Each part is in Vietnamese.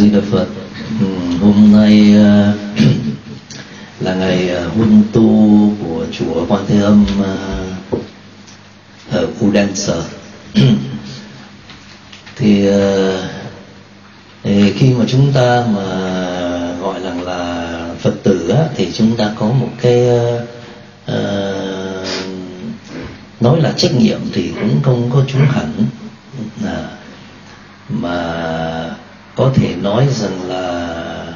Di Đà Phật. Hôm nay là ngày huân tu của chùa Quan Thế Âm ở Udansa. Thì khi mà chúng ta mà gọi là Phật tử á, thì chúng ta có một cái nói là trách nhiệm thì cũng không có trúng hẳn, mà có thể nói rằng là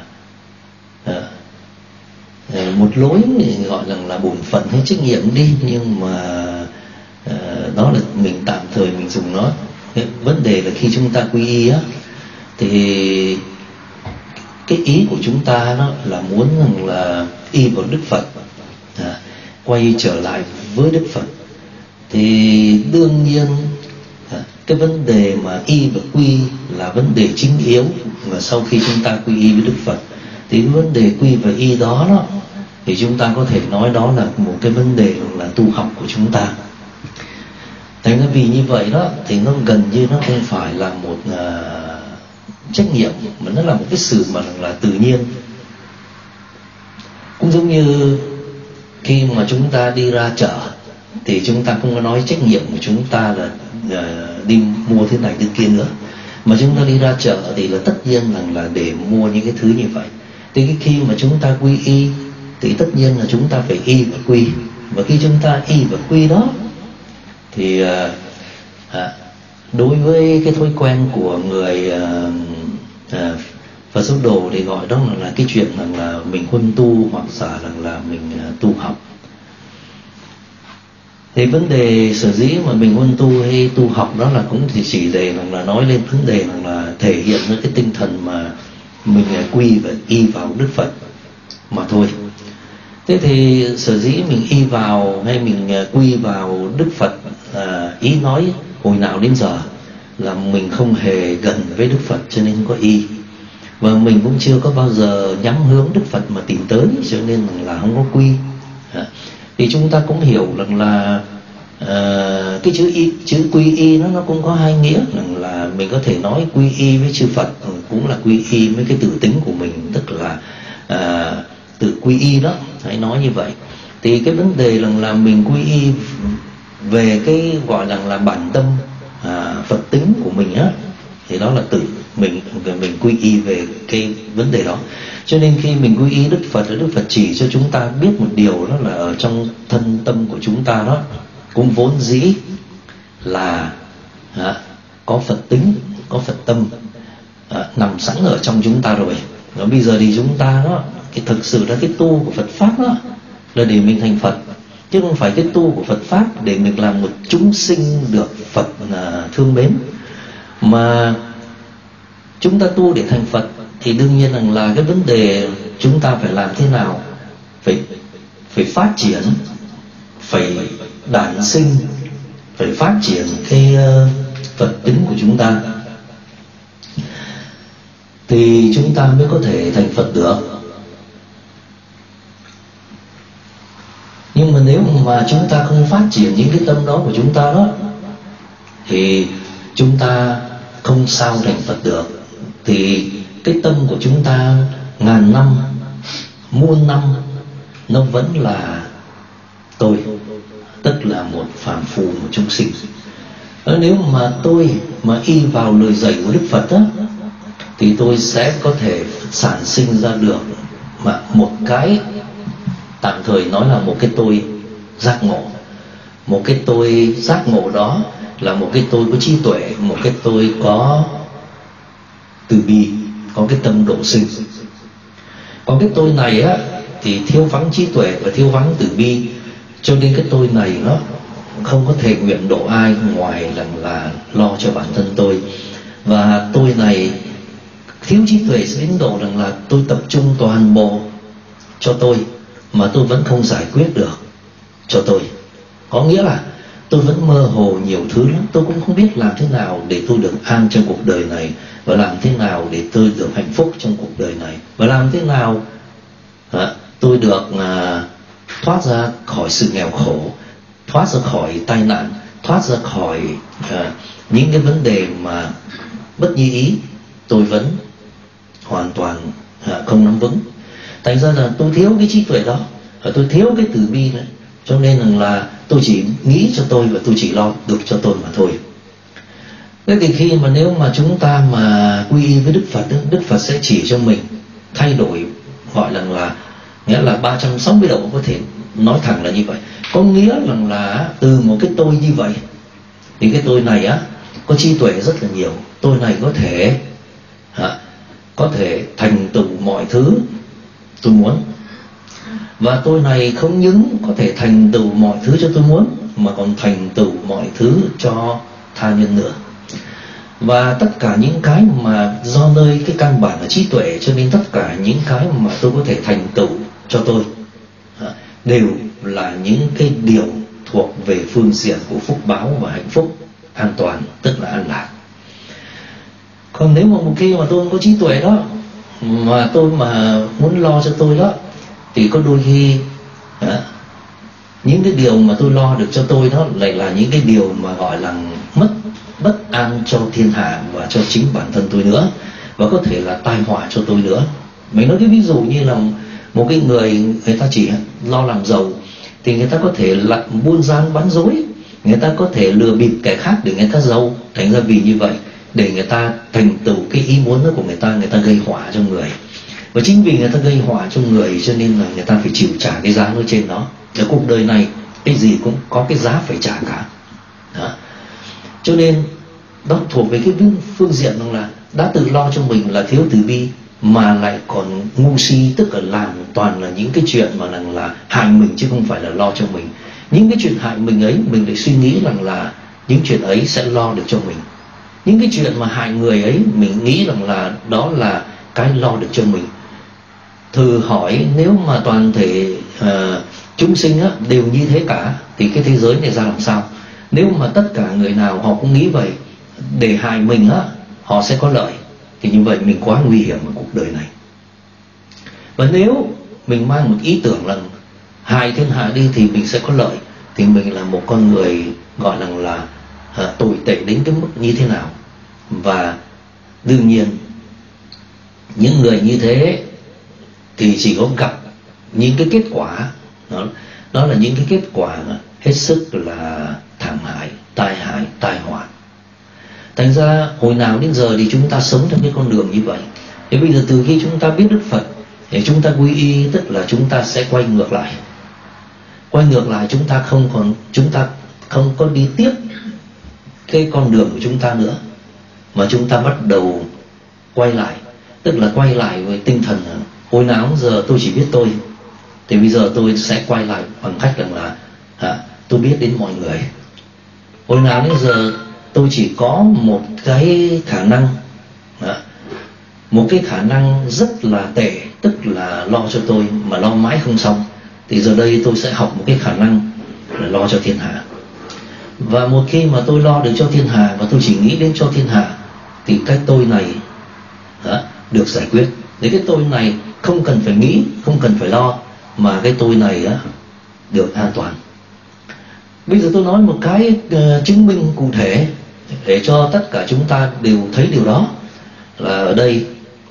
một lối gọi là bổn phận hay trách nhiệm đi, nhưng mà đó là mình tạm thời mình dùng nó. Vấn đề là khi chúng ta quy y á, thì cái ý của chúng ta đó là muốn rằng là y vào Đức Phật, quay trở lại với Đức Phật. Thì đương nhiên cái vấn đề mà y và quy là vấn đề chính yếu, và sau khi chúng ta quy y với Đức Phật thì cái vấn đề quy và y đó thì chúng ta có thể nói đó là một cái vấn đề là tu học của chúng ta. Thành ra vì như vậy đó thì nó gần như nó không phải là một trách nhiệm, mà nó là một cái sự mà là tự nhiên. Cũng giống như khi mà chúng ta đi ra chợ thì chúng ta không có nói trách nhiệm của chúng ta là đi mua thứ này thứ kia nữa, mà chúng ta đi ra chợ thì là tất nhiên là để mua những cái thứ như vậy. Thì khi mà chúng ta quy y thì tất nhiên là chúng ta phải y và quy, và khi chúng ta y và quy đó thì đối với cái thói quen của người Phật giáo đồ thì gọi đó là cái chuyện là mình huân tu hoặc giả là mình tu học. Thì vấn đề sở dĩ mà mình huân tu hay tu học đó là cũng chỉ để là nói lên vấn đề là thể hiện cái tinh thần mà mình quy và y vào Đức Phật mà thôi. Thế thì sở dĩ mình y vào hay mình quy vào Đức Phật, ý nói hồi nào đến giờ là mình không hề gần với Đức Phật cho nên không có y, và mình cũng chưa có bao giờ nhắm hướng Đức Phật mà tìm tới cho nên là không có quy. Thì chúng ta cũng hiểu rằng là cái chữ quy y nó cũng có hai nghĩa, rằng là mình có thể nói quy y với chư Phật, cũng là quy y với cái tự tính của mình, tức là tự quy y đó, hãy nói như vậy. Thì cái vấn đề là mình quy y về cái gọi là bản tâm Phật tính của mình á, thì đó là tự mình quy y về cái vấn đề đó. Cho nên khi mình quy y Đức Phật, Đức Phật chỉ cho chúng ta biết một điều, đó là ở trong thân tâm của chúng ta đó cũng vốn dĩ là có Phật tính, có Phật tâm nằm sẵn ở trong chúng ta rồi. Và bây giờ thì chúng ta đó, cái thực sự là cái tu của Phật Pháp đó là để mình thành Phật, chứ không phải cái tu của Phật Pháp để mình làm một chúng sinh được Phật thương mến. Mà chúng ta tu để thành Phật thì đương nhiên là cái vấn đề chúng ta phải làm thế nào, phải phát triển, phải đản sinh, phải phát triển cái Phật tính của chúng ta, thì chúng ta mới có thể thành Phật được. Nhưng mà nếu mà chúng ta không phát triển những cái tâm đó của chúng ta đó thì chúng ta không sao thành Phật được. Thì cái tâm của chúng ta ngàn năm, muôn năm nó vẫn là tôi, tức là một phàm phu, một chúng sinh. Nếu mà tôi mà y vào lời dạy của Đức Phật đó, thì tôi sẽ có thể sản sinh ra được mà một cái, tạm thời nói là một cái tôi giác ngộ. Một cái tôi giác ngộ đó là một cái tôi có trí tuệ, một cái tôi có từ bi, có cái tâm độ sinh. Còn cái tôi này á thì thiếu vắng trí tuệ và thiếu vắng từ bi, cho nên cái tôi này nó không có thể nguyện độ ai ngoài là lo cho bản thân tôi. Và tôi này thiếu trí tuệ sẽ đến độ rằng là tôi tập trung toàn bộ cho tôi mà tôi vẫn không giải quyết được cho tôi. Có nghĩa là tôi vẫn mơ hồ nhiều thứ lắm, tôi cũng không biết làm thế nào để tôi được an trong cuộc đời này, và làm thế nào để tôi được hạnh phúc trong cuộc đời này, và làm thế nào tôi được thoát ra khỏi sự nghèo khổ, thoát ra khỏi tai nạn, thoát ra khỏi những cái vấn đề mà bất như ý. Tôi vẫn hoàn toàn không nắm vững. Thành ra là tôi thiếu cái trí tuệ đó, tôi thiếu cái từ bi đấy, cho nên là tôi chỉ nghĩ cho tôi và tôi chỉ lo được cho tôi mà thôi. Thế thì khi mà nếu mà chúng ta mà quy y với Đức Phật, Đức Phật sẽ chỉ cho mình thay đổi, gọi là nghĩa là 360 độ, có thể nói thẳng là như vậy. Có nghĩa là từ một cái tôi như vậy thì cái tôi này có trí tuệ rất là nhiều. Tôi này có thể thành tựu mọi thứ tôi muốn, và tôi này không những có thể thành tựu mọi thứ cho tôi muốn mà còn thành tựu mọi thứ cho tha nhân nữa. Và tất cả những cái mà do nơi cái căn bản là trí tuệ, cho nên tất cả những cái mà tôi có thể thành tựu cho tôi đều là những cái điều thuộc về phương diện của phúc báo và hạnh phúc an toàn, tức là an lạc. Còn nếu mà một khi mà tôi không có trí tuệ đó, mà tôi mà muốn lo cho tôi đó, thì có đôi khi những cái điều mà tôi lo được cho tôi đó lại là những cái điều mà gọi là bất an cho thiên hạ và cho chính bản thân tôi nữa, và có thể là tai họa cho tôi nữa. Mình nói cái ví dụ như là một cái người ta chỉ lo làm giàu thì người ta có thể là buôn gian bán dối, người ta có thể lừa bịp kẻ khác để người ta giàu. Thành ra vì như vậy, để người ta thành tựu cái ý muốn đó của người ta gây họa cho người. Và chính vì người ta gây họa cho người cho nên là người ta phải chịu trả cái giá nói trên đó. Ở cuộc đời này cái gì cũng có cái giá phải trả cả đó. Cho nên đó thuộc về cái phương diện là đã tự lo cho mình là thiếu từ bi, mà lại còn ngu si, tức là làm toàn là những cái chuyện mà là hại mình chứ không phải là lo cho mình. Những cái chuyện hại mình ấy, mình lại suy nghĩ rằng là những chuyện ấy sẽ lo được cho mình. Những cái chuyện mà hại người ấy, mình nghĩ rằng là đó là cái lo được cho mình. Thử hỏi nếu mà toàn thể chúng sinh đều như thế cả thì cái thế giới này ra làm sao? Nếu mà tất cả người nào họ cũng nghĩ vậy, để hại mình họ sẽ có lợi, thì như vậy mình quá nguy hiểm ở cuộc đời này. Và nếu mình mang một ý tưởng là hại thiên hạ đi thì mình sẽ có lợi, thì mình là một con người gọi là tồi tệ đến cái mức như thế nào. Và đương nhiên những người như thế thì chỉ có gặp những cái kết quả đó là những cái kết quả hết sức là thảm hại, tai họa. Thành ra hồi nào đến giờ thì chúng ta sống trong cái con đường như vậy. Thì bây giờ từ khi chúng ta biết Đức Phật thì chúng ta quy y, tức là chúng ta sẽ quay ngược lại. Chúng ta không có đi tiếp cái con đường của chúng ta nữa, mà chúng ta bắt đầu quay lại, tức là quay lại với tinh thần hồi nào giờ tôi chỉ biết tôi, thì bây giờ tôi sẽ quay lại bằng cách rằng là tôi biết đến mọi người. Hồi nào đến giờ tôi chỉ có một cái khả năng, một cái khả năng rất là tệ, tức là lo cho tôi mà lo mãi không xong. Thì giờ đây tôi sẽ học một cái khả năng là lo cho thiên hạ. Và một khi mà tôi lo được cho thiên hạ và tôi chỉ nghĩ đến cho thiên hạ, thì cái tôi này được giải quyết. Để cái tôi này không cần phải nghĩ, không cần phải lo, mà cái tôi này được an toàn. Bây giờ tôi nói một cái chứng minh cụ thể để cho tất cả chúng ta đều thấy điều đó. Là ở đây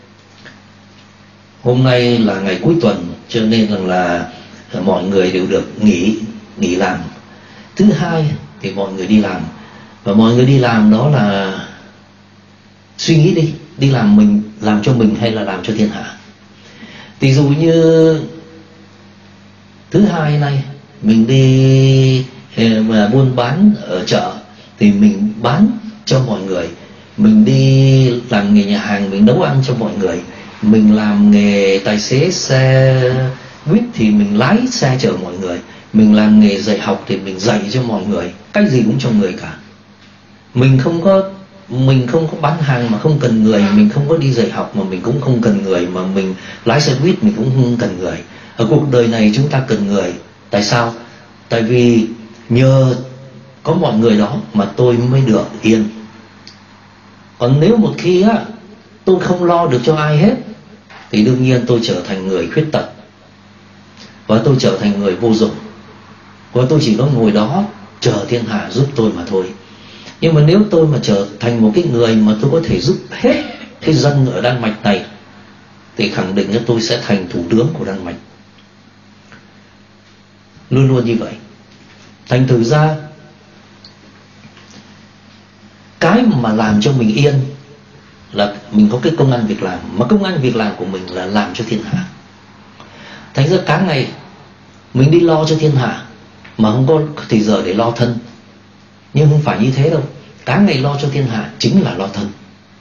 hôm nay là ngày cuối tuần, cho nên là mọi người đều được nghỉ làm. Thứ hai thì mọi người đi làm, và mọi người đi làm đó là suy nghĩ đi làm mình, làm cho mình hay là làm cho thiên hạ. Ví dụ như thứ hai này mình đi mà buôn bán ở chợ thì mình bán cho mọi người, mình đi làm nghề nhà hàng mình nấu ăn cho mọi người, mình làm nghề tài xế xe buýt thì mình lái xe chở mọi người, mình làm nghề dạy học thì mình dạy cho mọi người, cái gì cũng cho người cả. Mình không có bán hàng mà không cần người, mình không có đi dạy học mà mình cũng không cần người, mà mình lái xe buýt mình cũng không cần người. Ở cuộc đời này chúng ta cần người. Tại sao? Tại vì nhờ có mọi người đó mà tôi mới được yên. Còn nếu một khi tôi không lo được cho ai hết thì đương nhiên tôi trở thành người khuyết tật, và tôi trở thành người vô dụng, và tôi chỉ có ngồi đó chờ thiên hạ giúp tôi mà thôi. Nhưng mà nếu tôi mà trở thành một cái người mà tôi có thể giúp hết cái dân ở Đan Mạch này thì khẳng định là tôi sẽ thành thủ tướng của Đan Mạch. Luôn luôn như vậy. Thành thử ra cái mà làm cho mình yên là mình có cái công ăn việc làm, mà công ăn việc làm của mình là làm cho thiên hạ. Thành ra cả ngày mình đi lo cho thiên hạ mà không có thì giờ để lo thân. Nhưng không phải như thế đâu. Cả ngày lo cho thiên hạ chính là lo thân.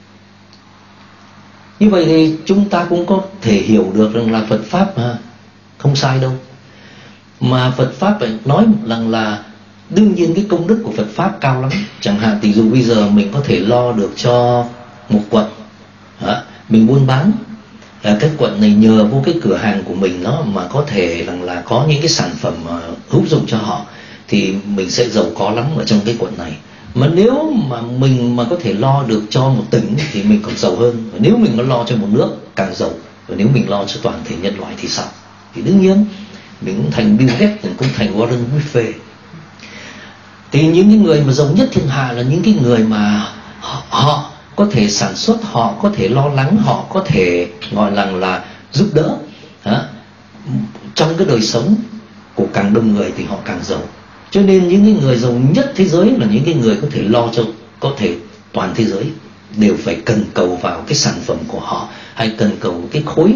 Như vậy thì chúng ta cũng có thể hiểu được rằng là Phật Pháp mà không sai đâu. Mà Phật Pháp phải nói rằng là đương nhiên cái công đức của Phật Pháp cao lắm. Chẳng hạn tỷ dụ bây giờ mình có thể lo được cho một quận, mình buôn bán cái quận này, nhờ vô cái cửa hàng của mình nó mà có thể rằng là có những cái sản phẩm hữu dụng cho họ, thì mình sẽ giàu có lắm ở trong cái quận này. Mà nếu mà mình mà có thể lo được cho một tỉnh thì mình còn giàu hơn. Và nếu mình có lo cho một nước càng giàu. Và nếu mình lo cho toàn thể nhân loại thì sao? Thì đương nhiên mình cũng thành Bill Gates, mình cũng thành Warren Buffett. Thì những cái người mà giàu nhất thiên hạ là những cái người mà họ có thể sản xuất, họ có thể lo lắng, họ có thể gọi là giúp đỡ trong cái đời sống của càng đông người thì họ càng giàu. Cho nên những cái người giàu nhất thế giới là những cái người có thể lo cho có thể toàn thế giới đều phải cần cầu vào cái sản phẩm của họ, hay cần cầu cái khối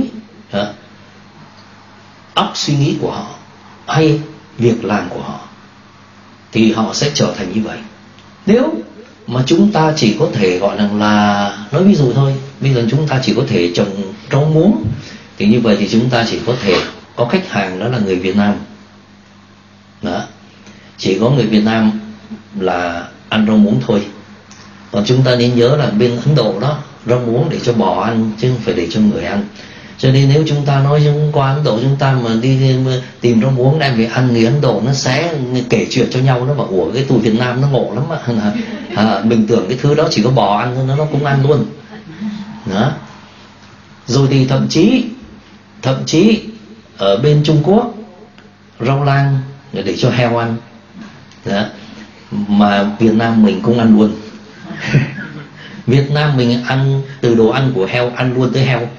óc suy nghĩ của họ, hay việc làm của họ, thì họ sẽ trở thành như vậy. Nếu mà chúng ta chỉ có thể gọi là nói ví dụ thôi, bây giờ chúng ta chỉ có thể trồng rau muống, thì như vậy thì chúng ta chỉ có thể có khách hàng đó là người Việt Nam. Đó. Chỉ có người Việt Nam là ăn rau muống thôi. Còn chúng ta nên nhớ là bên Ấn Độ đó, rau muống để cho bò ăn chứ không phải để cho người ăn. Cho nên nếu chúng ta nói chúng qua Ấn Độ, chúng ta mà đi tìm rau muống đem về ăn, người Ấn Độ nó sẽ kể chuyện cho nhau, nó bảo ủa cái tụi Việt Nam nó ngộ lắm mình tưởng cái thứ đó chỉ có bò ăn thôi, nó cũng ăn luôn đó. Rồi thì thậm chí ở bên Trung Quốc rau lang để cho heo ăn đó. Mà Việt Nam mình cũng ăn luôn Việt Nam mình ăn từ đồ ăn của heo ăn luôn tới heo,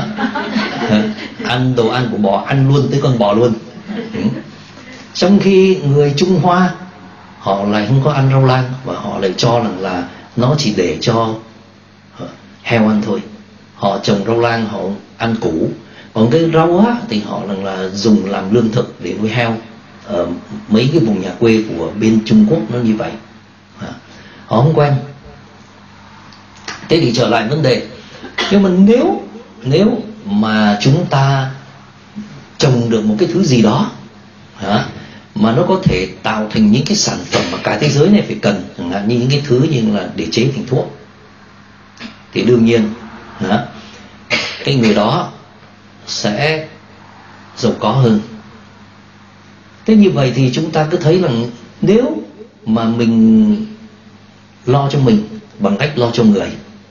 ăn đồ ăn của bò ăn luôn tới con bò luôn. Trong khi người Trung Hoa họ lại không có ăn rau lang, và họ lại cho rằng là nó chỉ để cho heo ăn thôi. Họ trồng rau lang họ ăn củ, còn cái rau á thì họ là dùng làm lương thực để nuôi heo. Ở mấy cái vùng nhà quê của bên Trung Quốc nó như vậy, họ không quen. Thế thì trở lại vấn đề, nhưng mà nếu mà chúng ta trồng được một cái thứ gì đó mà nó có thể tạo thành những cái sản phẩm mà cả thế giới này phải cần, chẳng hạn như những cái thứ như là để chế thành thuốc, thì đương nhiên cái người đó sẽ giàu có hơn. Thế như vậy thì chúng ta cứ thấy rằng nếu mà mình lo cho mình bằng cách lo cho người,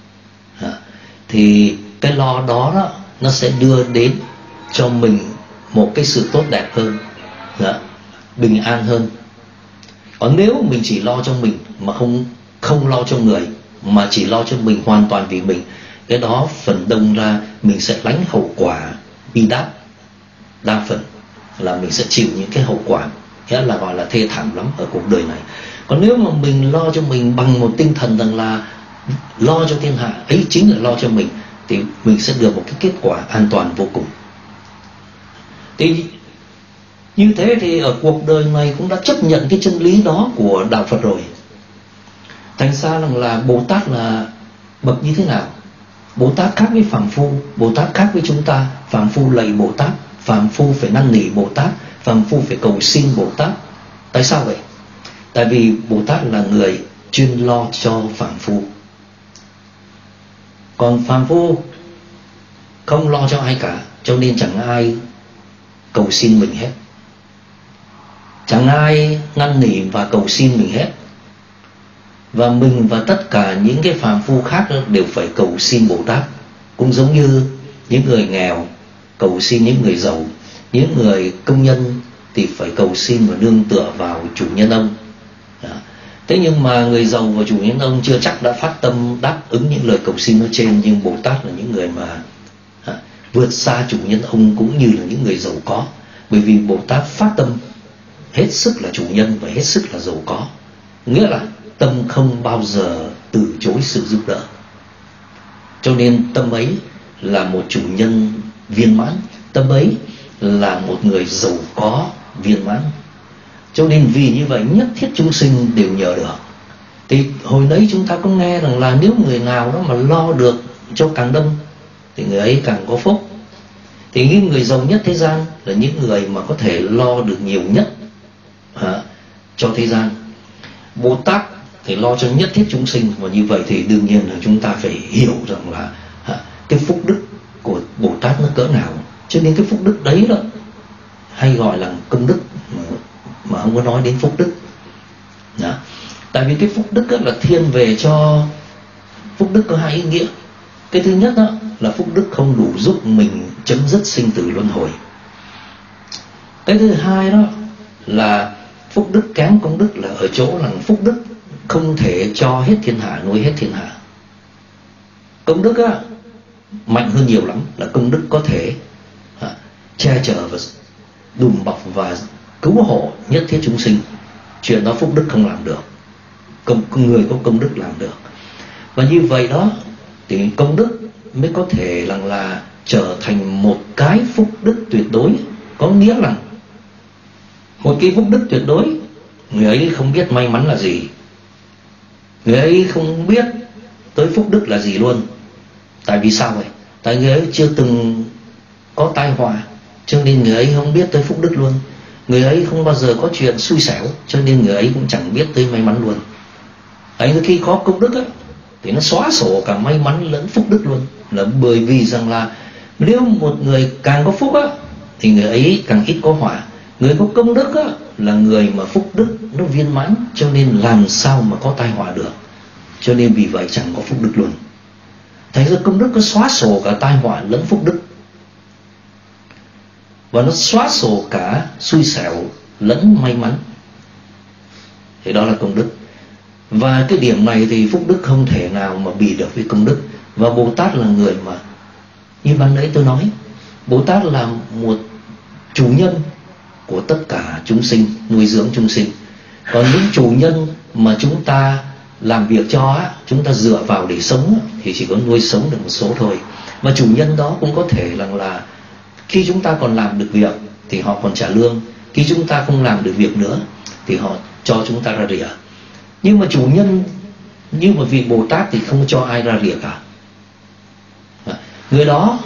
thì cái lo đó nó sẽ đưa đến cho mình một cái sự tốt đẹp hơn, bình an hơn. Còn nếu mình chỉ lo cho mình mà không lo cho người, mà chỉ lo cho mình hoàn toàn vì mình, cái đó phần đông ra mình sẽ lãnh hậu quả bi đát. Đa phần là mình sẽ chịu những cái hậu quả nghĩa là gọi là thê thảm lắm ở cuộc đời này. Còn nếu mà mình lo cho mình bằng một tinh thần rằng là lo cho thiên hạ, ấy chính là lo cho mình, thì mình sẽ được một cái kết quả an toàn vô cùng. Thì như thế thì ở cuộc đời này cũng đã chấp nhận cái chân lý đó của Đạo Phật rồi. Thành ra rằng là Bồ Tát là bậc như thế nào? Bồ Tát khác với phàm phu, Bồ Tát khác với chúng ta. Phàm phu lạy Bồ Tát, phàm phu phải năn nỉ Bồ Tát, phàm phu phải cầu xin Bồ Tát. Tại sao vậy? Tại vì Bồ Tát là người chuyên lo cho phàm phu. Còn phàm phu không lo cho ai cả, cho nên chẳng ai cầu xin mình hết, chẳng ai năn nỉ và cầu xin mình hết. Và mình và tất cả những cái phàm phu khác đều phải cầu xin Bồ Tát. Cũng giống như những người nghèo cầu xin những người giàu, những người công nhân thì phải cầu xin và nương tựa vào chủ nhân ông. Thế nhưng mà người giàu và chủ nhân ông chưa chắc đã phát tâm đáp ứng những lời cầu xin nói trên. Nhưng Bồ Tát là những người mà vượt xa chủ nhân ông cũng như là những người giàu có. Bởi vì Bồ Tát phát tâm hết sức là chủ nhân và hết sức là giàu có, nghĩa là tâm không bao giờ từ chối sự giúp đỡ. Cho nên tâm ấy là một chủ nhân viên mãn, tâm ấy là một người giàu có viên mãn. Cho nên vì như vậy nhất thiết chúng sinh đều nhờ được. Thì hồi nãy chúng ta có nghe rằng là nếu người nào đó mà lo được cho càng đông thì người ấy càng có phúc. Thì những người giàu nhất thế gian là những người mà có thể lo được nhiều nhất cho thế gian. Bồ Tát thì lo cho nhất thiết chúng sinh, và như vậy thì đương nhiên là chúng ta phải hiểu rằng là cái phúc đức của Bồ Tát nó cỡ nào. Cho nên cái phúc đức đấy đó hay gọi là công đức, mà không có nói đến phúc đức đó. Tại vì cái phúc đức là thiên về cho phúc đức có hai ý nghĩa. Cái thứ nhất đó là phúc đức không đủ giúp mình chấm dứt sinh tử luân hồi. Cái thứ hai đó là phúc đức kém công đức là ở chỗ là phúc đức không thể cho hết thiên hạ, nuôi hết thiên hạ. Công đức á, mạnh hơn nhiều lắm, là công đức có thể che chở và đùm bọc và cứu hộ nhất thiết chúng sinh. Chuyện đó phúc đức không làm được, người có công đức làm được. Và như vậy đó thì công đức mới có thể là trở thành một cái phúc đức tuyệt đối. Có nghĩa là một cái phúc đức tuyệt đối, người ấy không biết may mắn là gì, người ấy không biết tới phúc đức là gì luôn. Tại vì sao vậy? Tại người ấy chưa từng có tai họa, cho nên người ấy không biết tới phúc đức luôn. Người ấy không bao giờ có chuyện xui xẻo, cho nên người ấy cũng chẳng biết tới may mắn luôn. Đấy, khi có công đức á, thì nó xóa sổ cả may mắn lẫn phúc đức luôn. Là bởi vì rằng là nếu một người càng có phúc á, thì người ấy càng ít có họa. Người có công đức á, là người mà phúc đức nó viên mãn, cho nên làm sao mà có tai họa được. Cho nên vì vậy chẳng có phúc đức luôn. Thành ra công đức có xóa sổ cả tai họa lẫn phúc đức, và nó xóa sổ cả xui xẻo lẫn may mắn. Thì đó là công đức. Và cái điểm này thì phúc đức không thể nào mà bì được với công đức. Và Bồ Tát là người mà, như ban nãy tôi nói, Bồ Tát là một chủ nhân của tất cả chúng sinh, nuôi dưỡng chúng sinh. Còn những chủ nhân mà chúng ta làm việc cho á, chúng ta dựa vào để sống thì chỉ có nuôi sống được một số thôi. Và chủ nhân đó cũng có thể là khi chúng ta còn làm được việc thì họ còn trả lương, khi chúng ta không làm được việc nữa thì họ cho chúng ta ra rìa. Nhưng mà chủ nhân như một vị Bồ Tát thì không cho ai ra rìa cả. Người đó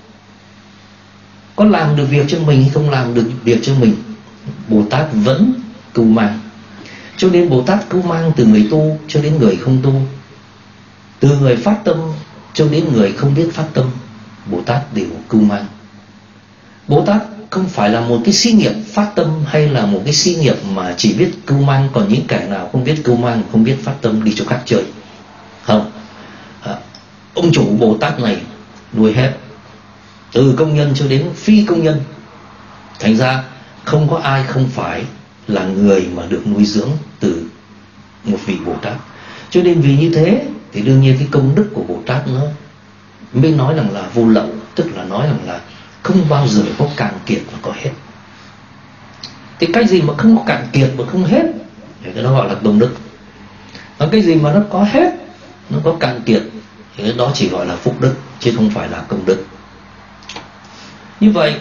có làm được việc cho mình hay không làm được việc cho mình, Bồ Tát vẫn cưu mang. Cho nên Bồ Tát cưu mang từ người tu cho đến người không tu, từ người phát tâm cho đến người không biết phát tâm, Bồ Tát đều cưu mang. Bồ Tát không phải là một cái xí nghiệp phát tâm, hay là một cái xí nghiệp mà chỉ biết cưu mang, còn những kẻ nào không biết cưu mang, không biết phát tâm đi chỗ khác chơi. Không, ông chủ Bồ Tát này nuôi hết, từ công nhân cho đến phi công nhân. Thành ra không có ai không phải là người mà được nuôi dưỡng từ một vị Bồ Tát. Cho nên vì như thế thì đương nhiên cái công đức của Bồ Tát nó mới nói rằng là vô lậu, tức là nói rằng là không bao giờ có cạn kiệt và có hết. Thì cái gì mà không có cạn kiệt và không hết thì cái đó gọi là công đức. Còn cái gì mà nó có hết, nó có cạn kiệt thì cái đó chỉ gọi là phúc đức, chứ không phải là công đức. Như vậy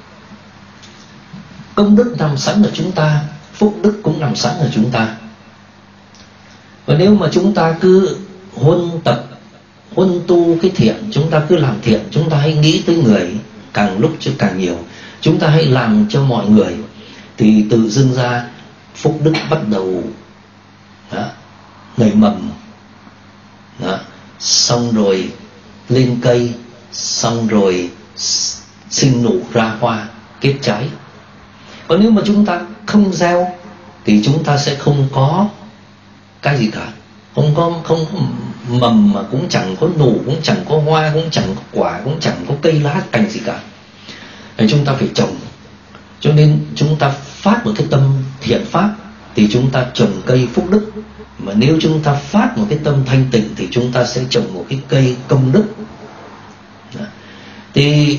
công đức nằm sẵn ở chúng ta, phúc đức cũng nằm sẵn ở chúng ta. Và nếu mà chúng ta cứ huân tu cái thiện, chúng ta cứ làm thiện, chúng ta hãy nghĩ tới người càng lúc chứ càng nhiều, chúng ta hãy làm cho mọi người, thì tự dưng ra phúc đức bắt đầu nảy mầm, xong rồi lên cây, xong rồi sinh nụ ra hoa kết trái. Còn nếu mà chúng ta không gieo thì chúng ta sẽ không có cái gì cả, không có mầm, mà cũng chẳng có nụ, cũng chẳng có hoa, cũng chẳng có quả, cũng chẳng có cây lá cành gì cả. Nên chúng ta phải trồng. Cho nên chúng ta phát một cái tâm thiện pháp thì chúng ta trồng cây phúc đức. Mà nếu chúng ta phát một cái tâm thanh tịnh thì chúng ta sẽ trồng một cái cây công đức. Thì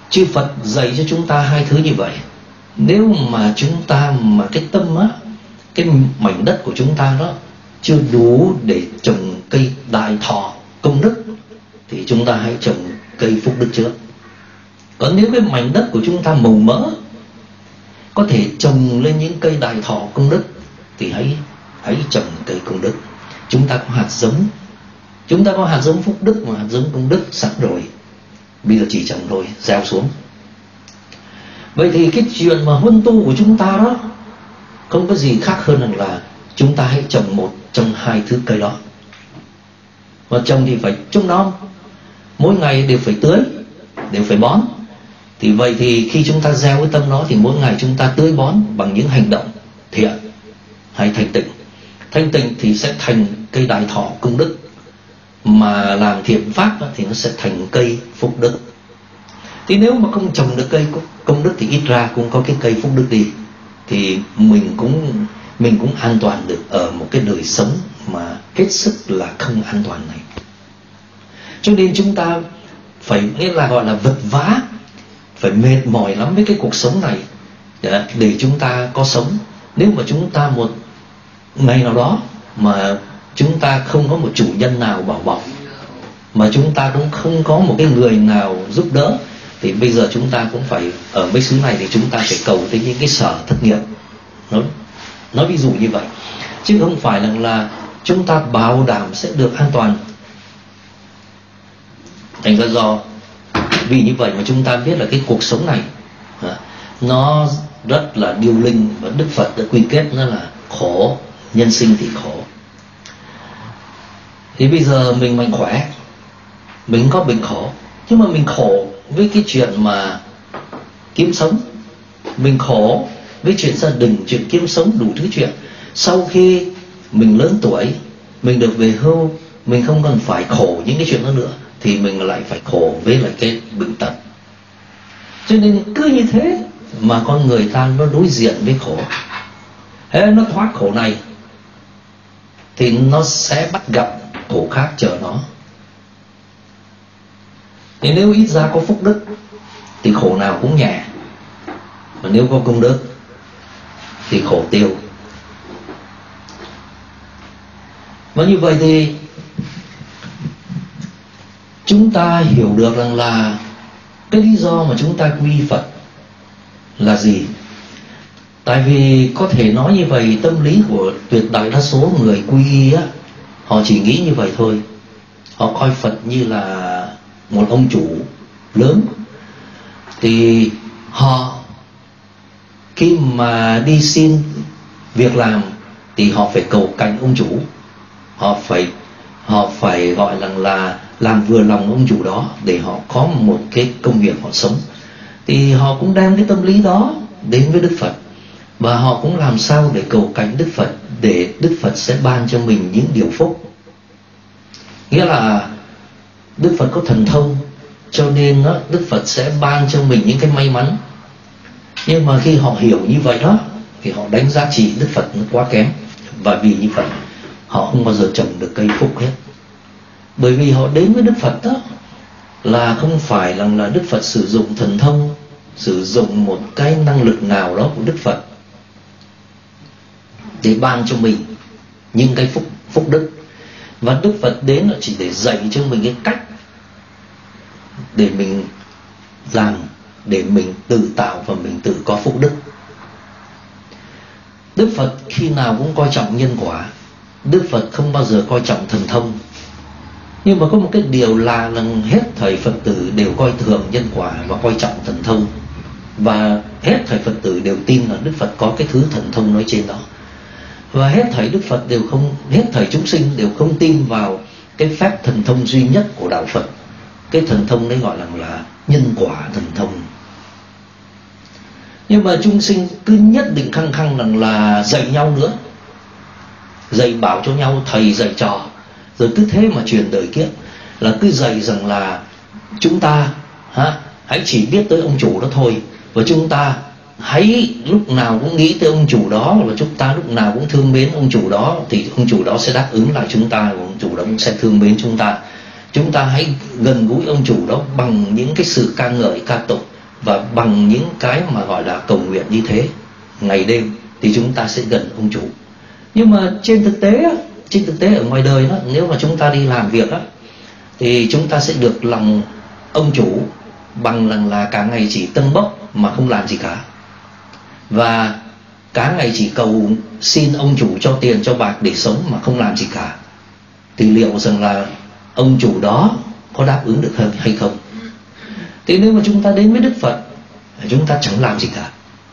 Chư Phật dạy cho chúng ta hai thứ như vậy. Nếu mà chúng ta mà cái tâm á, cái mảnh đất của chúng ta đó chưa đủ để trồng cây đại thọ công đức thì chúng ta hãy trồng cây phúc đức trước. Còn nếu cái mảnh đất của chúng ta màu mỡ, có thể trồng lên những cây đại thọ công đức thì hãy trồng cây công đức. Chúng ta có hạt giống, chúng ta có hạt giống phúc đức và hạt giống công đức sẵn rồi, bây giờ chỉ trồng thôi, gieo xuống. Vậy thì cái chuyện mà huân tu của chúng ta đó không có gì khác hơn là chúng ta hãy trồng một trong hai thứ cây đó. Và trồng thì phải trông nom, mỗi ngày đều phải tưới, đều phải bón. Thì vậy thì khi chúng ta gieo cái tâm đó thì mỗi ngày chúng ta tưới bón bằng những hành động thiện hay thanh tịnh. Thanh tịnh thì sẽ thành cây đại thọ công đức, mà làm thiện pháp thì nó sẽ thành cây phúc đức. Thì nếu mà không trồng được cây công đức thì ít ra cũng có cái cây phúc đức đi, thì mình cũng an toàn được ở một cái đời sống mà hết sức là không an toàn này. Cho nên chúng ta phải, nghĩa là gọi là vật vã, phải mệt mỏi lắm với cái cuộc sống này để chúng ta có sống. Nếu mà chúng ta một ngày nào đó mà chúng ta không có một chủ nhân nào bảo bọc, mà chúng ta cũng không có một cái người nào giúp đỡ, thì bây giờ chúng ta cũng phải ở mấy xứ này thì chúng ta phải cầu tới những cái sở thất nghiệp. Nói ví dụ như vậy, chứ không phải là chúng ta bảo đảm sẽ được an toàn. Thành ra do vì như vậy mà chúng ta biết là cái cuộc sống này nó rất là điêu linh, và Đức Phật đã quy kết nó là khổ, nhân sinh thì khổ. Thì bây giờ mình mạnh khỏe, mình có bệnh khổ, nhưng mà mình khổ với cái chuyện mà kiếm sống, mình khổ với chuyện gia đình, chuyện kiếm sống, đủ thứ chuyện. Sau khi mình lớn tuổi, mình được về hưu, mình không cần phải khổ những cái chuyện đó nữa, thì mình lại phải khổ với lại cái bệnh tật. Cho nên cứ như thế mà con người ta nó đối diện với khổ. Thế nó thoát khổ này thì nó sẽ bắt gặp khổ khác chờ nó. Thì nếu ít ra có phúc đức thì khổ nào cũng nhẹ, mà nếu có công đức thì khổ tiêu. Và như vậy thì chúng ta hiểu được rằng là cái lý do mà chúng ta quy Phật là gì. Tại vì có thể nói như vậy, tâm lý của tuyệt đại đa số người quy y á, họ chỉ nghĩ như vậy thôi. Họ coi Phật như là một ông chủ lớn. Thì họ khi mà đi xin việc làm thì họ phải cầu cạnh ông chủ, họ phải gọi là làm vừa lòng ông chủ đó để họ có một cái công việc họ sống. Thì họ cũng đem cái tâm lý đó đến với Đức Phật, và họ cũng làm sao để cầu cạnh Đức Phật, để Đức Phật sẽ ban cho mình những điều phúc. Nghĩa là Đức Phật có thần thông, cho nên đó, Đức Phật sẽ ban cho mình những cái may mắn. Nhưng mà khi họ hiểu như vậy đó thì họ đánh giá trị Đức Phật nó quá kém, và vì như vậy họ không bao giờ trồng được cây phúc hết. Bởi vì họ đến với Đức Phật đó là không phải là Đức Phật sử dụng thần thông, sử dụng một cái năng lực nào đó của Đức Phật để ban cho mình những cái phúc đức. Và Đức Phật đến là chỉ để dạy cho mình cái cách để mình làm, để mình tự tạo và mình tự có phúc đức. Đức Phật khi nào cũng coi trọng nhân quả, Đức Phật không bao giờ coi trọng thần thông. Nhưng mà có một cái điều là hết thảy Phật tử đều coi thường nhân quả và coi trọng thần thông. Và hết thảy Phật tử đều tin là Đức Phật có cái thứ thần thông nói trên đó. Và hết thảy Đức Phật đều không, hết thảy chúng sinh đều không tin vào cái phép thần thông duy nhất của đạo Phật. Cái thần thông đấy gọi là nhân quả thần thông. Nhưng mà chúng sinh cứ nhất định khăng khăng là dạy nhau nữa, dạy bảo cho nhau, thầy dạy trò, rồi cứ thế mà truyền đời kiếp, là cứ dạy rằng là chúng ta hãy chỉ biết tới ông chủ đó thôi, và chúng ta hãy lúc nào cũng nghĩ tới ông chủ đó, và chúng ta lúc nào cũng thương mến ông chủ đó, thì ông chủ đó sẽ đáp ứng lại chúng ta, và ông chủ đó cũng sẽ thương mến chúng ta. Chúng ta hãy gần gũi ông chủ đó bằng những cái sự ca ngợi ca tụng, Và bằng những cái mà gọi là cầu nguyện như thế ngày đêm thì chúng ta sẽ gần ông chủ. Nhưng mà trên thực tế ở ngoài đời đó, nếu mà chúng ta đi làm việc đó, thì chúng ta sẽ được lòng ông chủ bằng là cả ngày chỉ tâng bốc mà không làm gì cả, và cả ngày chỉ cầu xin ông chủ cho tiền cho bạc để sống mà không làm gì cả. Thì liệu rằng là ông chủ đó có đáp ứng được hay không? Thì nếu mà chúng ta đến với Đức Phật, chúng ta chẳng làm gì cả.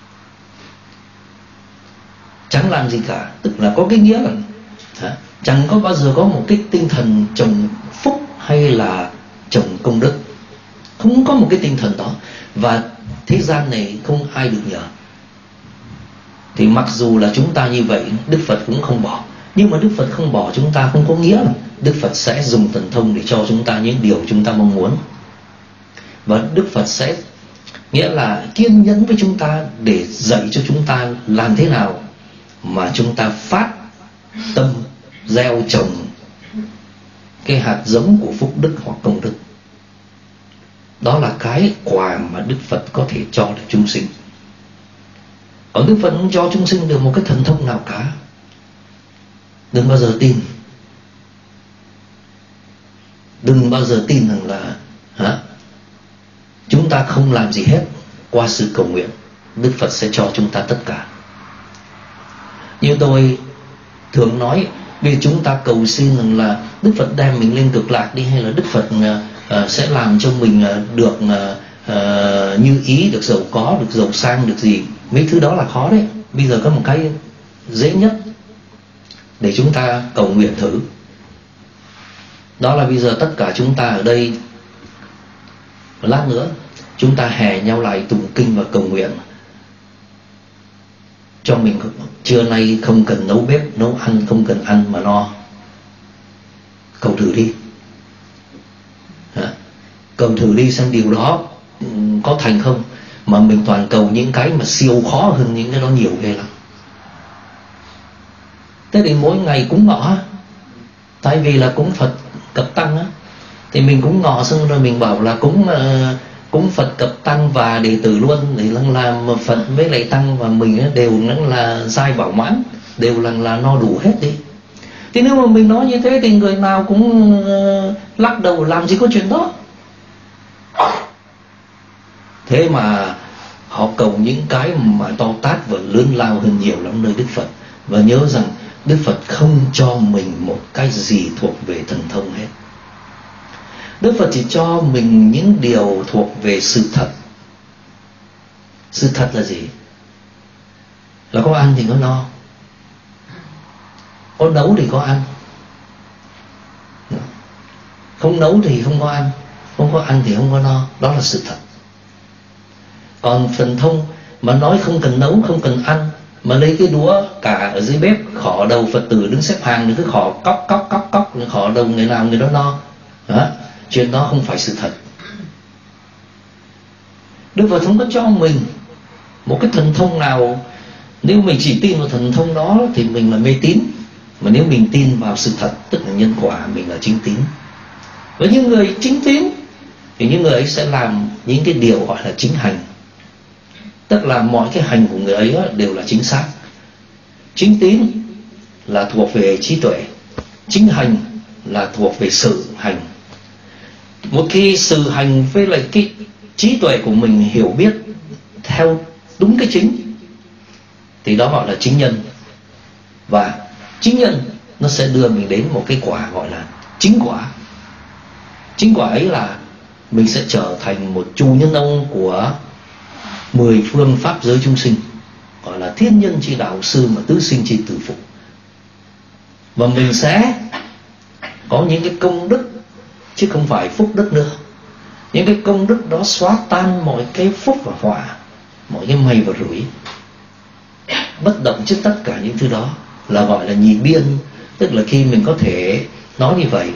Chẳng làm gì cả, tức là có cái nghĩa là chẳng có bao giờ có một cái tinh thần trồng phúc hay là trồng công đức. Không có một cái tinh thần đó. Và thế gian này không ai được nhờ. Thì mặc dù là chúng ta như vậy, Đức Phật cũng không bỏ. Nhưng mà Đức Phật không bỏ chúng ta không có nghĩa là Đức Phật sẽ dùng thần thông để cho chúng ta những điều chúng ta mong muốn. Và Đức Phật sẽ nghĩa là kiên nhẫn với chúng ta để dạy cho chúng ta làm thế nào mà chúng ta phát tâm gieo trồng cái hạt giống của phúc đức hoặc công đức. Đó là cái quà mà Đức Phật có thể cho được chúng sinh. Còn Đức Phật không cho chúng sinh được một cái thần thông nào cả. Đừng bao giờ tin. Đừng bao giờ tin rằng là chúng ta không làm gì hết. Qua sự cầu nguyện, Đức Phật sẽ cho chúng ta tất cả. Như tôi thường nói, vì chúng ta cầu xin rằng là Đức Phật đem mình lên cực lạc đi, hay là Đức Phật sẽ làm cho mình được như ý, được giàu có, được giàu sang, được gì. Mấy thứ đó là khó đấy. Bây giờ có một cái dễ nhất để chúng ta cầu nguyện thử. Đó là bây giờ tất cả chúng ta ở đây, một lát nữa chúng ta hè nhau lại tụng kinh và cầu nguyện cho mình trưa nay không cần nấu bếp nấu ăn, không cần ăn mà no. Cầu thử đi. Cầu thử đi xem điều đó có thành không. Mà mình toàn cầu những cái mà siêu khó hơn những cái đó nhiều ghê lắm. Thế thì mỗi ngày cúng ngọ, tại vì là cúng Phật Cập Tăng á, thì mình cúng ngọ xong rồi mình bảo là cúng Phật Cập Tăng và đệ tử luôn, để làm Phật với lại Tăng và mình đều là giai bảo mãn, đều là no đủ hết đi. Thì nếu mà mình nói như thế thì người nào cũng lắc đầu, làm gì có chuyện đó. Thế mà họ cầu những cái mà to tát và lớn lao hơn nhiều lắm nơi Đức Phật. Và nhớ rằng Đức Phật không cho mình một cái gì thuộc về thần thông hết. Đức Phật chỉ cho mình những điều thuộc về sự thật. Sự thật là gì? Là có ăn thì có no, có nấu thì có ăn, không nấu thì không có ăn, không có ăn thì không có no. Đó là sự thật. Còn thần thông mà nói không cần nấu, không cần ăn, mà lấy cái đũa cả ở dưới bếp khỏ đầu Phật tử đứng xếp hàng thì cứ khỏ cóc cóc cóc cóc, khỏ đầu người nào người đó no. Chuyện đó không phải sự thật. Đức Phật không có cho mình một cái thần thông nào. Nếu mình chỉ tin vào thần thông đó thì mình là mê tín. Mà nếu mình tin vào sự thật, tức là nhân quả, mình là chính tín. Với những người chính tín thì những người ấy sẽ làm những cái điều gọi là chính hành. Tức là mọi cái hành của người ấy đều là chính xác. Chính tín là thuộc về trí tuệ, chính hành là thuộc về sự hành. Một khi sự hành với lại cái trí tuệ của mình hiểu biết theo đúng cái chính thì đó gọi là chính nhân. Và chính nhân nó sẽ đưa mình đến một cái quả gọi là chính quả. Chính quả ấy là mình sẽ trở thành một chủ nhân ông của 10 phương pháp giới chúng sinh, gọi là thiên nhân chi đạo sư mà tứ sinh chi tử phục. Và mình sẽ có những cái công đức chứ không phải phúc đức nữa. Những cái công đức đó xóa tan mọi cái phúc và họa, mọi cái may và rủi. Bất động trước tất cả những thứ đó là gọi là nhị biên. Tức là khi mình có thể nói như vậy,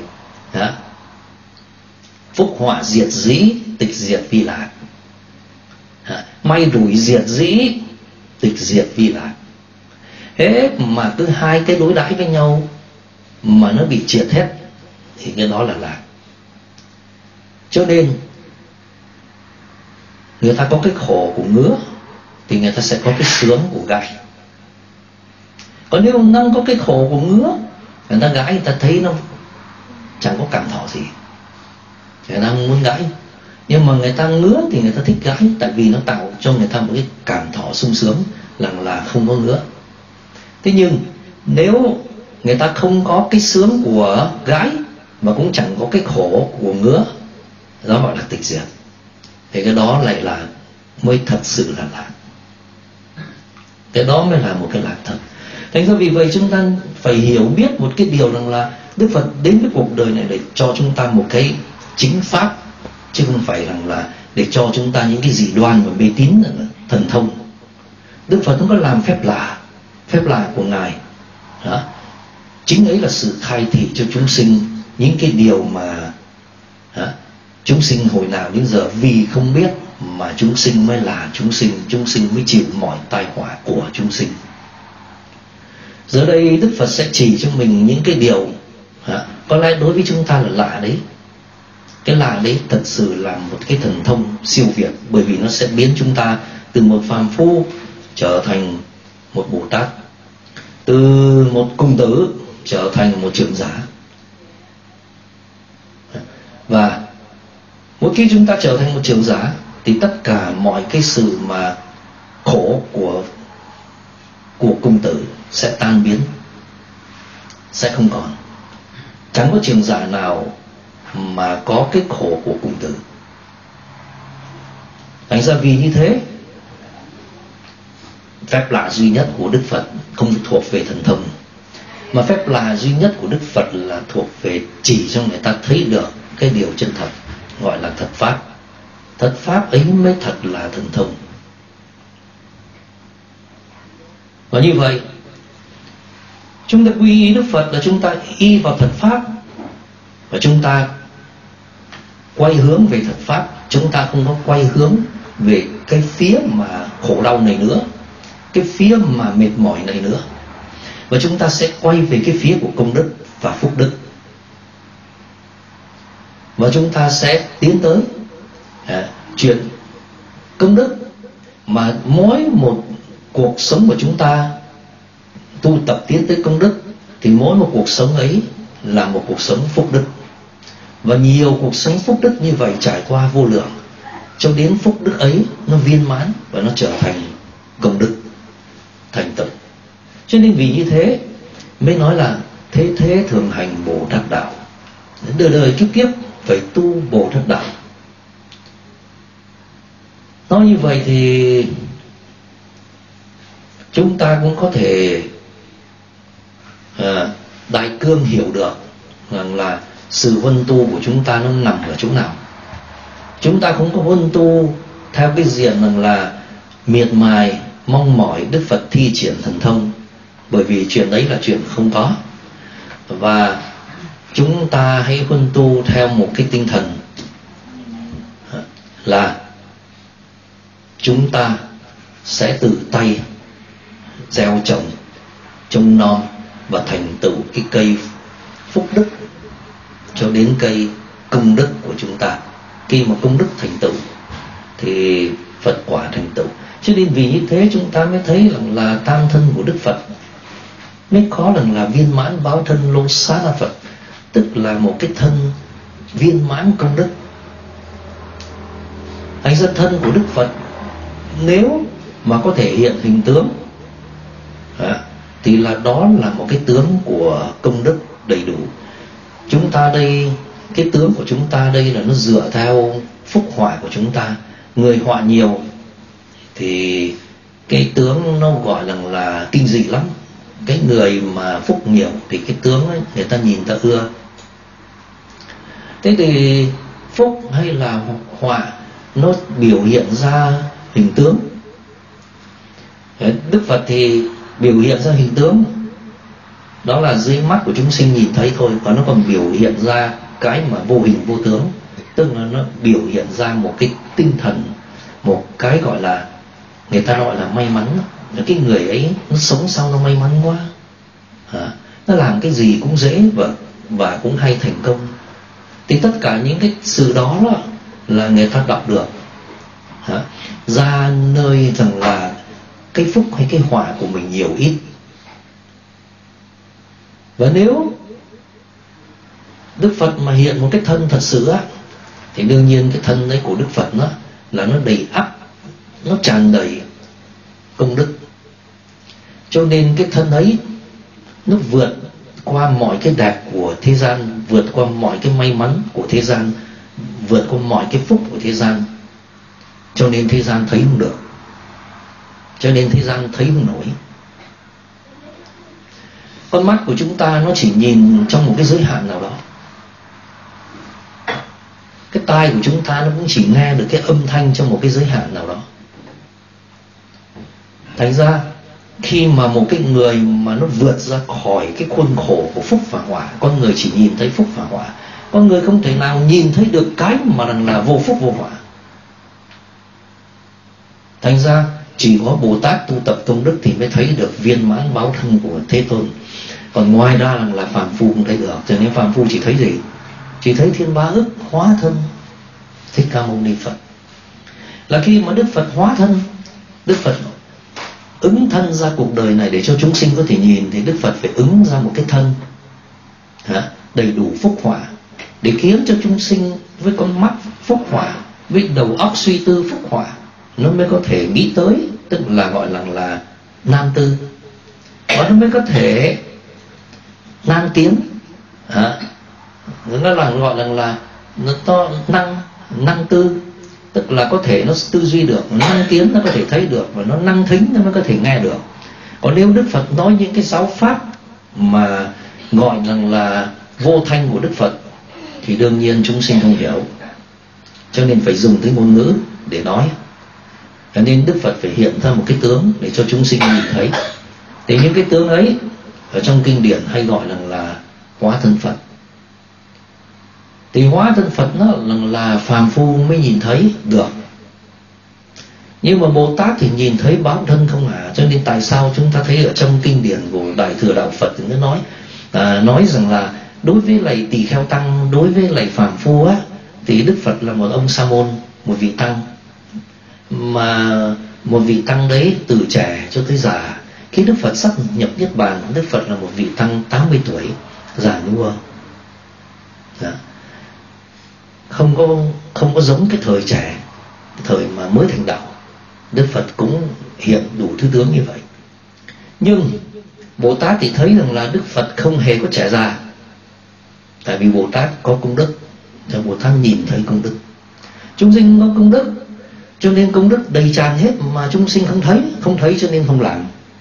phúc họa diệt dĩ, tịch diệt vi lạc. May rủi diệt dĩ, tịch diệt vi lạc. Thế mà cứ hai cái đối đãi với nhau mà nó bị triệt hết thì cái đó là lạc. Cho nên người ta có cái khổ của ngứa thì người ta sẽ có cái sướng của gai. Còn nếu năng có cái khổ của ngứa, người ta gãi, người ta thấy nó chẳng có cảm thọ gì, người ta không muốn gãi. Nhưng mà người ta ngứa thì người ta thích gãi, tại vì nó tạo cho người ta một cái cảm thọ sung sướng là không có ngứa. Thế nhưng nếu người ta không có cái sướng của gãi mà cũng chẳng có cái khổ của ngứa, đó gọi là tịch diệt, thì cái đó lại là mới thật sự là lạc. Cái đó mới là một cái lạc thật. Thành ra vì vậy chúng ta phải hiểu biết một cái điều rằng là Đức Phật đến với cuộc đời này để cho chúng ta một cái chính pháp, chứ không phải rằng là để cho chúng ta những cái dị đoan và mê tín thần thông. Đức Phật không có làm phép lạ của Ngài đó. Chính ấy là sự khai thị cho chúng sinh những cái điều mà chúng sinh hồi nào đến giờ vì không biết mà chúng sinh mới là chúng sinh mới chịu mọi tai họa của chúng sinh. Giờ đây Đức Phật sẽ chỉ cho mình những cái điều có lẽ đối với chúng ta là lạ đấy. Cái lạ đấy thật sự là một cái thần thông siêu việt, bởi vì nó sẽ biến chúng ta từ một phàm phu trở thành một Bồ Tát, từ một cung tử trở thành một trưởng giả. Và mỗi khi chúng ta trở thành một trưởng giả thì tất cả mọi cái sự mà khổ của cung tử sẽ tan biến, sẽ không còn. Chẳng có trưởng giả nào mà có cái khổ của cung tử. Thành ra vì như thế, phép lạ duy nhất của Đức Phật không thuộc về thần thông, mà phép lạ duy nhất của Đức Phật là thuộc về chỉ cho người ta thấy được cái điều chân thật, gọi là thật pháp. Thật pháp ấy mới thật là thần thông. Và như vậy chúng ta quy y Đức Phật là chúng ta y vào thật pháp, và chúng ta quay hướng về thật pháp. Chúng ta không có quay hướng về cái phía mà khổ đau này nữa, cái phía mà mệt mỏi này nữa, và chúng ta sẽ quay về cái phía của công đức và phúc đức. Và chúng ta sẽ tiến tới chuyện công đức, mà mỗi một cuộc sống của chúng ta tu tập tiến tới công đức thì mỗi một cuộc sống ấy là một cuộc sống phúc đức. Và nhiều cuộc sống phúc đức như vậy trải qua vô lượng, cho đến phúc đức ấy nó viên mãn và nó trở thành công đức, thành tựu. Cho nên vì như thế mới nói là thế thường hành Bồ Tát đạo, đời đời kiếp kiếp phải tu Bồ Tát đạo. Nói như vậy thì chúng ta cũng có thể đại cương hiểu được rằng là sự huân tu của chúng ta nó nằm ở chỗ nào. Chúng ta không có huân tu theo cái diện rằng là miệt mài mong mỏi Đức Phật thi triển thần thông, bởi vì chuyện đấy là chuyện không có. Và chúng ta hãy huân tu theo một cái tinh thần là chúng ta sẽ tự tay gieo trồng, trông nom và thành tựu cái cây phúc đức cho đến cây công đức của chúng ta. Khi mà công đức thành tựu thì Phật quả thành tựu. Cho nên vì như thế chúng ta mới thấy rằng là tam thân của Đức Phật mới có rằng là viên mãn báo thân lô xá la Phật, tức là một cái thân viên mãn công đức. Thành ra thân của Đức Phật nếu mà có thể hiện hình tướng thì là đó là một cái tướng của công đức đầy đủ. Chúng ta đây, cái tướng của chúng ta đây là nó dựa theo phúc họa của chúng ta. Người họa nhiều thì cái tướng nó gọi là kinh dị lắm. Cái người mà phúc nhiều thì cái tướng ấy, người ta nhìn ta ưa. Thế thì phúc hay là họa nó biểu hiện ra hình tướng. Đức Phật thì biểu hiện ra hình tướng, đó là dưới mắt của chúng sinh nhìn thấy thôi, và nó còn biểu hiện ra cái mà vô hình vô tướng, tức là nó biểu hiện ra một cái tinh thần, một cái gọi là người ta gọi là may mắn. Cái người ấy nó sống sao nó may mắn quá, nó làm cái gì cũng dễ và cũng hay thành công. Thì tất cả những cái sự đó là người ta đọc được, ra nơi rằng là cái phúc hay cái họa của mình nhiều ít. Và nếu Đức Phật mà hiện một cái thân thật sự á, thì đương nhiên cái thân ấy của Đức Phật là nó đầy ắp, nó tràn đầy công đức. Cho nên cái thân ấy nó vượt qua mọi cái đẹp của thế gian, vượt qua mọi cái may mắn của thế gian, vượt qua mọi cái phúc của thế gian. Cho nên thế gian thấy không được, cho nên thế gian thấy không nổi. Con mắt của chúng ta nó chỉ nhìn trong một cái giới hạn nào đó. Cái tai của chúng ta nó cũng chỉ nghe được cái âm thanh trong một cái giới hạn nào đó. Thành ra khi mà một cái người mà nó vượt ra khỏi cái khuôn khổ của phúc và họa, con người chỉ nhìn thấy phúc và họa, con người không thể nào nhìn thấy được cái mà là vô phúc vô họa. Thành ra chỉ có Bồ Tát tu tập công đức thì mới thấy được viên mãn báo thân của Thế Tôn. Còn ngoài ra là phàm phu không thấy được. Cho nên phàm phu chỉ thấy gì? Chỉ thấy Thiên Ba Ức hóa thân Thích Ca Mâu Ni Phật. Là khi mà Đức Phật hóa thân, Đức Phật ứng thân ra cuộc đời này để cho chúng sinh có thể nhìn, thì Đức Phật phải ứng ra một cái thân đầy đủ phúc họa, để khiến cho chúng sinh với con mắt phúc họa, với đầu óc suy tư phúc họa, nó mới có thể nghĩ tới, tức là gọi là nam tư, và nó mới có thể nam tiến. Nó là gọi là nó to năng tư, tức là có thể nó tư duy được, nó năng tiến, nó có thể thấy được, và nó năng thính, nó mới có thể nghe được. Còn nếu Đức Phật nói những cái giáo pháp mà gọi là vô thanh của Đức Phật thì đương nhiên chúng sinh không hiểu, cho nên phải dùng tới ngôn ngữ để nói. Cho nên Đức Phật phải hiện ra một cái tướng để cho chúng sinh nhìn thấy. Thì những cái tướng ấy ở trong kinh điển hay gọi là hóa thân Phật. Thì hóa thân Phật nó là phàm phu mới nhìn thấy được, nhưng mà Bồ Tát thì nhìn thấy báo thân không hả. Cho nên tại sao chúng ta thấy ở trong kinh điển của Đại Thừa Đạo Phật thì nó nói rằng là đối với lại tỳ kheo tăng, đối với lại phàm phu á, thì Đức Phật là một ông sa môn, một vị tăng, mà một vị tăng đấy từ trẻ cho tới già. Khi Đức Phật sắp nhập Niết Bàn, Đức Phật là một vị tăng 80 tuổi, già nua. Không có giống cái thời trẻ, thời mà mới thành đạo. Đức Phật cũng hiện đủ thứ tướng như vậy. Nhưng Bồ Tát thì thấy rằng là Đức Phật không hề có trẻ già, tại vì Bồ Tát có công đức, cho Bồ Tát nhìn thấy công đức. Chúng sinh có công đức, cho nên công đức đầy tràn hết, mà chúng sinh không thấy cho nên không làm.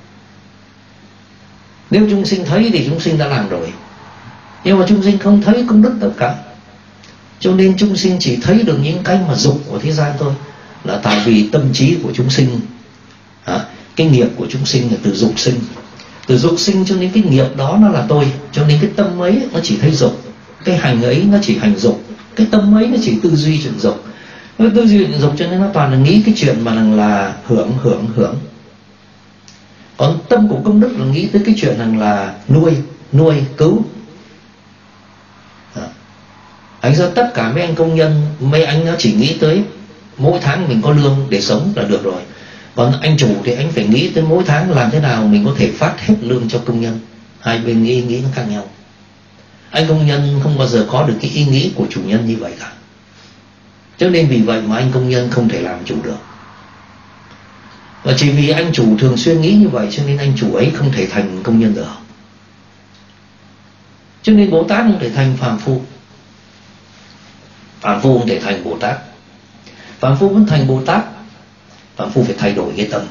Nếu chúng sinh thấy thì chúng sinh đã làm rồi, nhưng mà chúng sinh không thấy công đức tất cả, cho nên chúng sinh chỉ thấy được những cái mà dục của thế gian thôi. Là tại vì tâm trí của chúng sinh, cái nghiệp của chúng sinh là từ dục sinh. Từ dục sinh cho nên cái nghiệp đó nó là tôi. Cho nên cái tâm ấy nó chỉ thấy dục, cái hành ấy nó chỉ hành dục, cái tâm ấy nó chỉ tư duy chuyện dục. Nó tư duy chuyện dục cho nên nó toàn là nghĩ cái chuyện mà là hưởng. Còn tâm của công đức là nghĩ tới cái chuyện là nuôi cứu. Anh ra tất cả mấy anh công nhân, mấy anh nó chỉ nghĩ tới mỗi tháng mình có lương để sống là được rồi. Còn anh chủ thì anh phải nghĩ tới mỗi tháng làm thế nào mình có thể phát hết lương cho công nhân. Hai bên ý nghĩ nó khác nhau. Anh công nhân không bao giờ có được cái ý nghĩ của chủ nhân như vậy cả. Cho nên vì vậy mà anh công nhân không thể làm chủ được. Và chỉ vì anh chủ thường xuyên nghĩ như vậy cho nên anh chủ ấy không thể thành công nhân được. Cho nên Bồ Tát không thể thành phàm phu. Phàm phu không thể thành Bồ Tát. Phàm phu muốn thành Bồ Tát, phàm phu phải thay đổi cái tâm,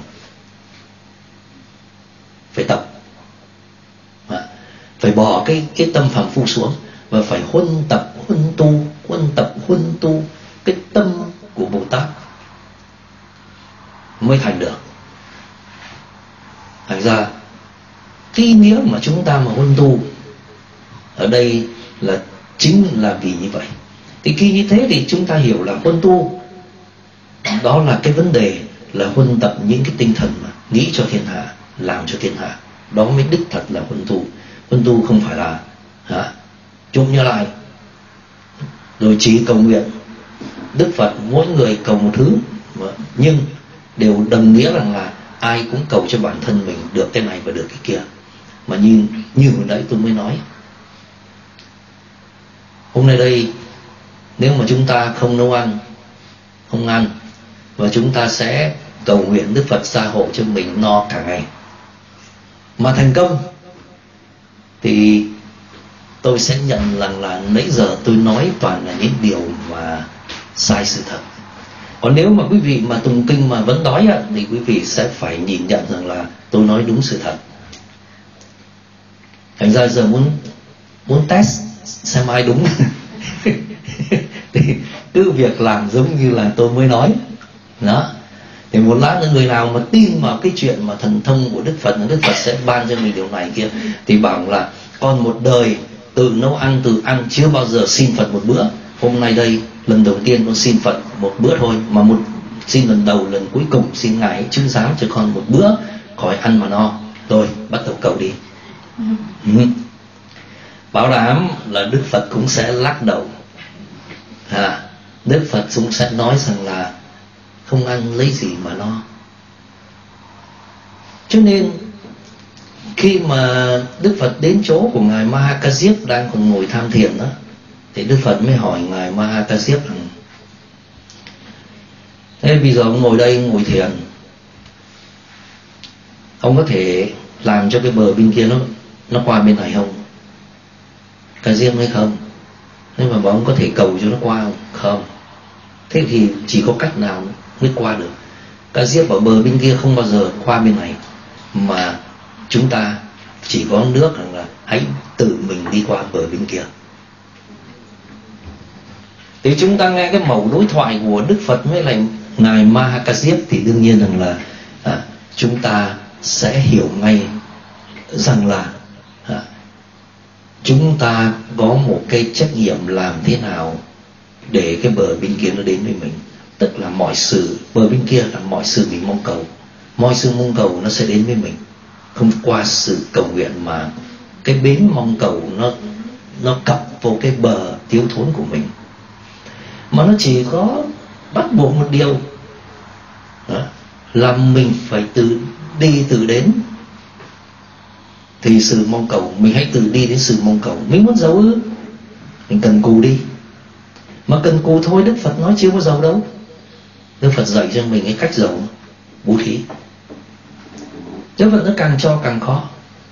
phải tập, phải bỏ cái tâm phàm phu xuống, và phải huân tập huân tu cái tâm của Bồ Tát mới thành được. Thành ra cái ý nghĩa mà chúng ta mà huân tu ở đây là chính là vì như vậy. Thì khi như thế thì chúng ta hiểu là huân tu đó là cái vấn đề là huân tập những cái tinh thần mà nghĩ cho thiên hạ, làm cho thiên hạ. Đó mới đích thật là huân tu. Huân tu không phải là chụp nhớ lại rồi chỉ cầu nguyện. Đức Phật mỗi người cầu một thứ, nhưng đều đồng nghĩa rằng là ai cũng cầu cho bản thân mình được cái này và được cái kia. Mà như hồi nãy tôi mới nói, hôm nay đây nếu mà chúng ta không nấu ăn, không ăn, và chúng ta sẽ cầu nguyện Đức Phật gia hộ cho mình no cả ngày mà thành công, thì tôi sẽ nhận rằng là nãy giờ tôi nói toàn là những điều mà sai sự thật. Còn nếu mà quý vị mà tụng kinh mà vẫn đói thì quý vị sẽ phải nhìn nhận rằng là tôi nói đúng sự thật. Thành ra giờ muốn test xem ai đúng thì cứ việc làm giống như là tôi mới nói đó. Thì một lát nữa người nào mà tin vào cái chuyện mà thần thông của Đức Phật sẽ ban cho mình điều này kia, thì bảo là con một đời tự nấu ăn, tự ăn, chưa bao giờ xin Phật một bữa. Hôm nay đây lần đầu tiên con xin Phật một bữa thôi, mà xin lần đầu, lần cuối cùng xin Ngài chứng giám cho con một bữa khỏi ăn mà no. Rồi bắt đầu cầu đi. Bảo đảm là Đức Phật cũng sẽ lắc đầu. Đức Phật cũng sẽ nói rằng là không ăn lấy gì mà no. Cho nên khi mà Đức Phật đến chỗ của Ngài Mahakasiếp đang còn ngồi tham thiền đó, thì Đức Phật mới hỏi Ngài Mahakasiếp rằng: thế bây giờ ông ngồi đây ngồi thiền, ông có thể làm cho cái bờ bên kia nó qua bên này không? Ca-diếp hay không? Nhưng mà ông có thể cầu cho nó qua không? Không. Thế thì chỉ có cách nào mới qua được. Ca-diếp ở bờ bên kia không bao giờ qua bên này, mà chúng ta chỉ có nước rằng là hãy tự mình đi qua bờ bên kia. Thì chúng ta nghe cái mẩu đối thoại của Đức Phật với lại Ngài Mahakasiếp thì đương nhiên rằng là chúng ta sẽ hiểu ngay rằng là chúng ta có một cái trách nhiệm làm thế nào để cái bờ bên kia nó đến với mình. Tức là mọi sự, bờ bên kia là mọi sự mình mong cầu, mọi sự mong cầu nó sẽ đến với mình, không qua sự cầu nguyện mà cái bến mong cầu nó cập vô cái bờ thiếu thốn của mình. Mà nó chỉ có bắt buộc một điều đó, là mình phải tự đi tự đến. Thì sự mong cầu, mình hãy tự đi đến sự mong cầu. Mình muốn giàu ư, mình cần cù đi. Mà cần cù thôi, Đức Phật nói chưa có giàu đâu. Đức Phật dạy cho mình cái cách giàu: bố thí. Đức Phật nó càng cho càng khó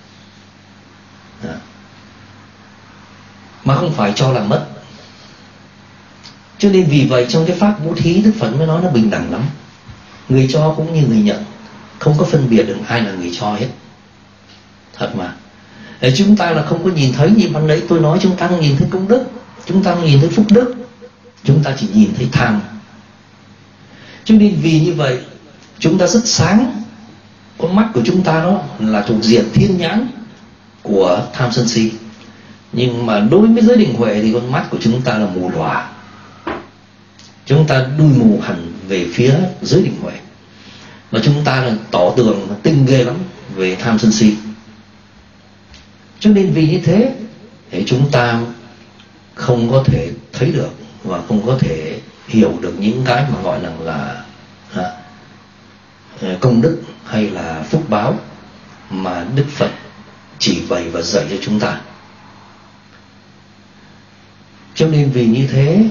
mà không phải cho là mất. Cho nên vì vậy trong cái pháp bố thí, Đức Phật mới nói nó bình đẳng lắm. Người cho cũng như người nhận, không có phân biệt được ai là người cho hết. Thật mà. Để chúng ta là không có nhìn thấy, như ban nãy tôi nói, chúng ta không nhìn thấy công đức, chúng ta không nhìn thấy phúc đức, chúng ta chỉ nhìn thấy tham. Cho nên vì như vậy chúng ta rất sáng. Con mắt của chúng ta đó là thuộc diện thiên nhãn của tham sân si. Nhưng mà đối với giới định huệ thì con mắt của chúng ta là mù lòa. Chúng ta đuôi mù hẳn về phía giới định huệ. Và chúng ta là tỏ tường tinh ghê lắm về tham sân si. Cho nên vì như thế thì chúng ta không có thể thấy được và không có thể hiểu được những cái mà gọi là công đức hay là phúc báo mà Đức Phật chỉ bày và dạy cho chúng ta. Cho nên vì như thế,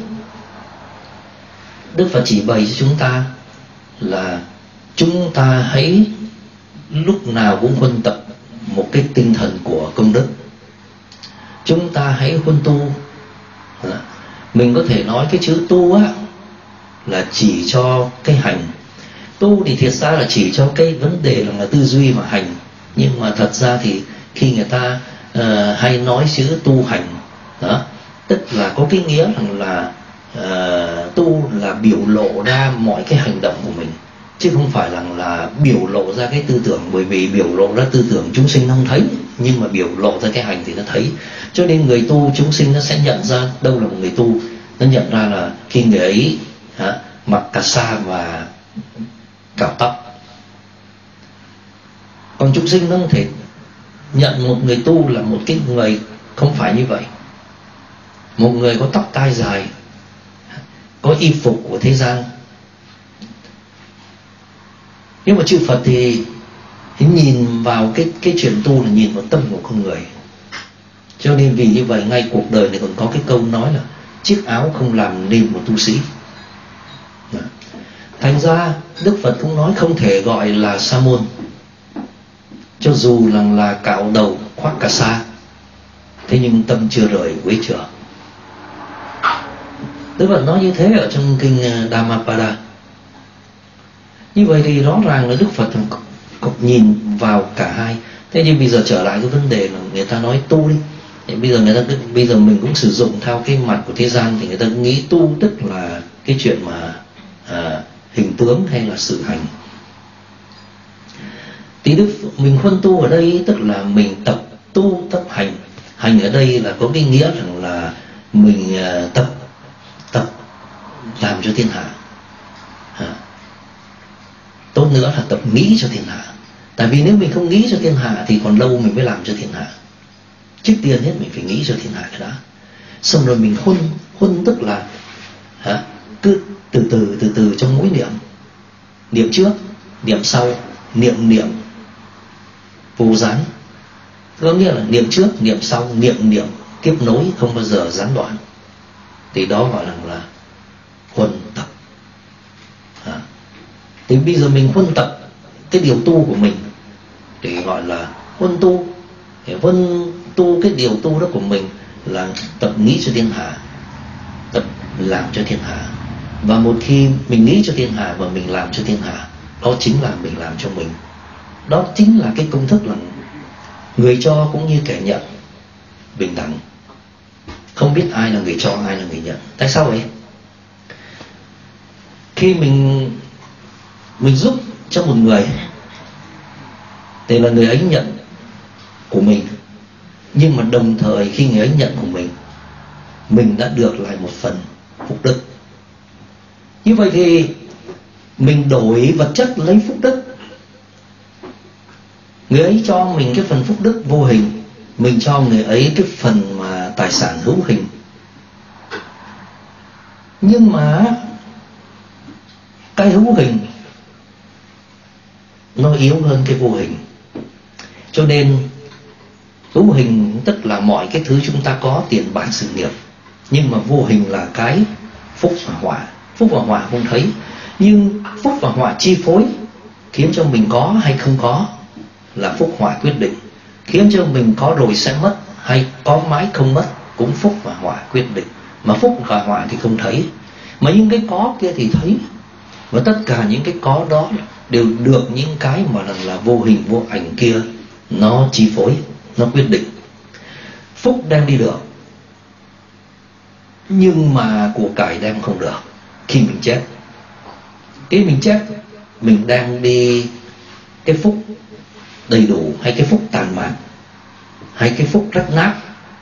Đức Phật chỉ bày cho chúng ta là chúng ta hãy lúc nào cũng huân tập một cái tinh thần của công đức. Chúng ta hãy huân tu. Mình có thể nói cái chữ tu á là chỉ cho cái hành. Tu thì thiệt ra là chỉ cho cái vấn đề là tư duy và hành. Nhưng mà thật ra thì khi người ta hay nói chữ tu hành đó, tức là có cái nghĩa rằng là tu là biểu lộ ra mọi cái hành động của mình, chứ không phải là biểu lộ ra cái tư tưởng. Bởi vì biểu lộ ra tư tưởng chúng sinh không thấy, nhưng mà biểu lộ ra cái hành thì nó thấy. Cho nên người tu, chúng sinh nó sẽ nhận ra đâu là một người tu. Nó nhận ra là khi người ấy mặc cà sa và cạo tóc. Còn chúng sinh nó không thể nhận một người tu là một cái người không phải như vậy. Một người có tóc tai dài, có y phục của thế gian, Nhưng mà chư Phật thì nhìn vào cái chuyện tu là nhìn vào tâm của con người. Cho nên vì như vậy ngay cuộc đời này còn có cái câu nói là chiếc áo không làm nên một tu sĩ. Thành ra Đức Phật cũng nói không thể gọi là sa môn cho dù là cạo đầu khoác cà sa, thế nhưng tâm chưa rời quế trường. Đức Phật nói như thế ở trong kinh Dhammapada. Như vậy thì rõ ràng là Đức Phật nhìn vào cả hai. Thế nhưng bây giờ trở lại cái vấn đề là người ta nói tu đi. Thì bây giờ mình cũng sử dụng theo cái mặt của thế gian thì người ta nghĩ tu tức là cái chuyện mà hình tướng hay là sự hành. Thì mình huân tu ở đây tức là mình tập tu tập hành. Hành ở đây là có cái nghĩa rằng là mình tập làm cho thiên hạ. Tốt nữa là tập nghĩ cho thiên hạ. Tại vì nếu mình không nghĩ cho thiên hạ thì còn lâu mình mới làm cho thiên hạ. Trước tiên hết mình phải nghĩ cho thiên hạ cái đã. Xong rồi mình huân tức là cứ từ từ trong mỗi niệm. Niệm trước, niệm sau, niệm vô gián. Có nghĩa là niệm trước, niệm sau, niệm tiếp nối không bao giờ gián đoạn. Thì đó gọi là huân tập. Thì bây giờ mình huân tập cái điều tu của mình thì gọi là huân tu. Thì huân tu cái điều tu đó của mình là tập nghĩ cho thiên hạ, tập làm cho thiên hạ. Và một khi mình nghĩ cho thiên hạ và mình làm cho thiên hạ, đó chính là mình làm cho mình. Đó chính là cái công thức là người cho cũng như kẻ nhận bình đẳng. Không biết ai là người cho, ai là người nhận. Tại sao vậy? Khi mình giúp cho một người thì là người ấy nhận của mình, nhưng mà đồng thời khi người ấy nhận của mình đã được lại một phần phúc đức. Như vậy thì mình đổi vật chất lấy phúc đức. Người ấy cho mình cái phần phúc đức vô hình, mình cho người ấy cái phần mà tài sản hữu hình. Nhưng mà cái hữu hình nó yếu hơn cái vô hình. Cho nên hữu hình tức là mọi cái thứ chúng ta có, tiền bạc sự nghiệp. Nhưng mà vô hình là cái phúc và họa. Phúc và họa không thấy, nhưng phúc và họa chi phối, khiến cho mình có hay không có là phúc họa quyết định. Khiến cho mình có rồi sẽ mất, hay có mãi không mất cũng phúc và họa quyết định. Mà phúc và họa thì không thấy, mà những cái có kia thì thấy. Và tất cả những cái có đó đều được những cái mà là vô hình vô ảnh kia nó chi phối, nó quyết định. Phúc đem đi được, nhưng mà của cải đem không được. Khi mình chết, khi mình chết, mình đem đi cái phúc đầy đủ hay cái phúc tàn mạn hay cái phúc rách nát,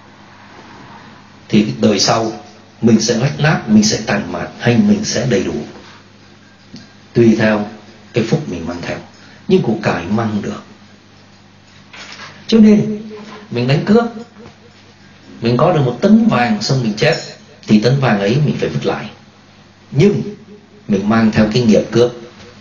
thì đời sau mình sẽ rách nát, mình sẽ tàn mạn hay mình sẽ đầy đủ, tùy theo cái phúc mình mang theo. Nhưng của cải mang không được. Cho nên mình đánh cướp, mình có được 1 tấn vàng xong mình chết, thì tấn vàng ấy mình phải vứt lại. Nhưng mình mang theo cái nghiệp cướp.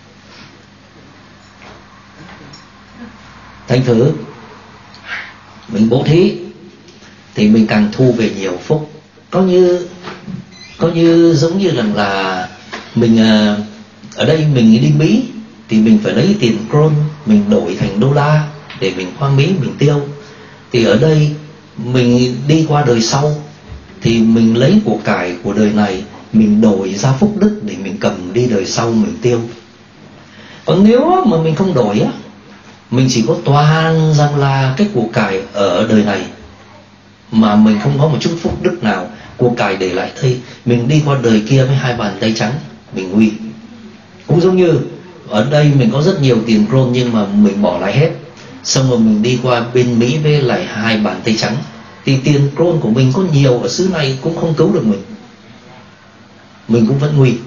Thành thử mình bố thí thì mình càng thu về nhiều phúc. Có như giống như là mình ở đây mình đi Mỹ thì mình phải lấy tiền kron mình đổi thành đô la để mình qua Mỹ mình tiêu. Thì ở đây mình đi qua đời sau thì mình lấy của cải của đời này mình đổi ra phúc đức để mình cầm đi đời sau mình tiêu. Còn nếu mà mình không đổi á, mình chỉ có toàn rằng là cái của cải ở đời này mà mình không có một chút phúc đức nào, của cải để lại đây, mình đi qua đời kia với 2 bàn tay trắng, mình nguy. Cũng giống như ở đây mình có rất nhiều tiền kron nhưng mà mình bỏ lại hết, xong rồi mình đi qua bên Mỹ với lại 2 bàn tay trắng, thì tiền kron của mình có nhiều ở xứ này cũng không cứu được mình cũng vẫn nguy.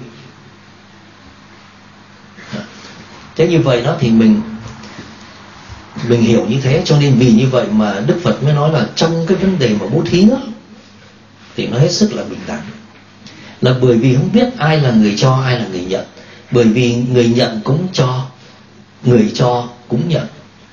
Thế như vậy đó thì mình hiểu như thế. Cho nên vì như vậy mà Đức Phật mới nói là trong cái vấn đề mà bố thí đó thì nó hết sức là bình đẳng. Là bởi vì không biết ai là người cho, ai là người nhận. Bởi vì người nhận cũng cho, người cho cũng nhận.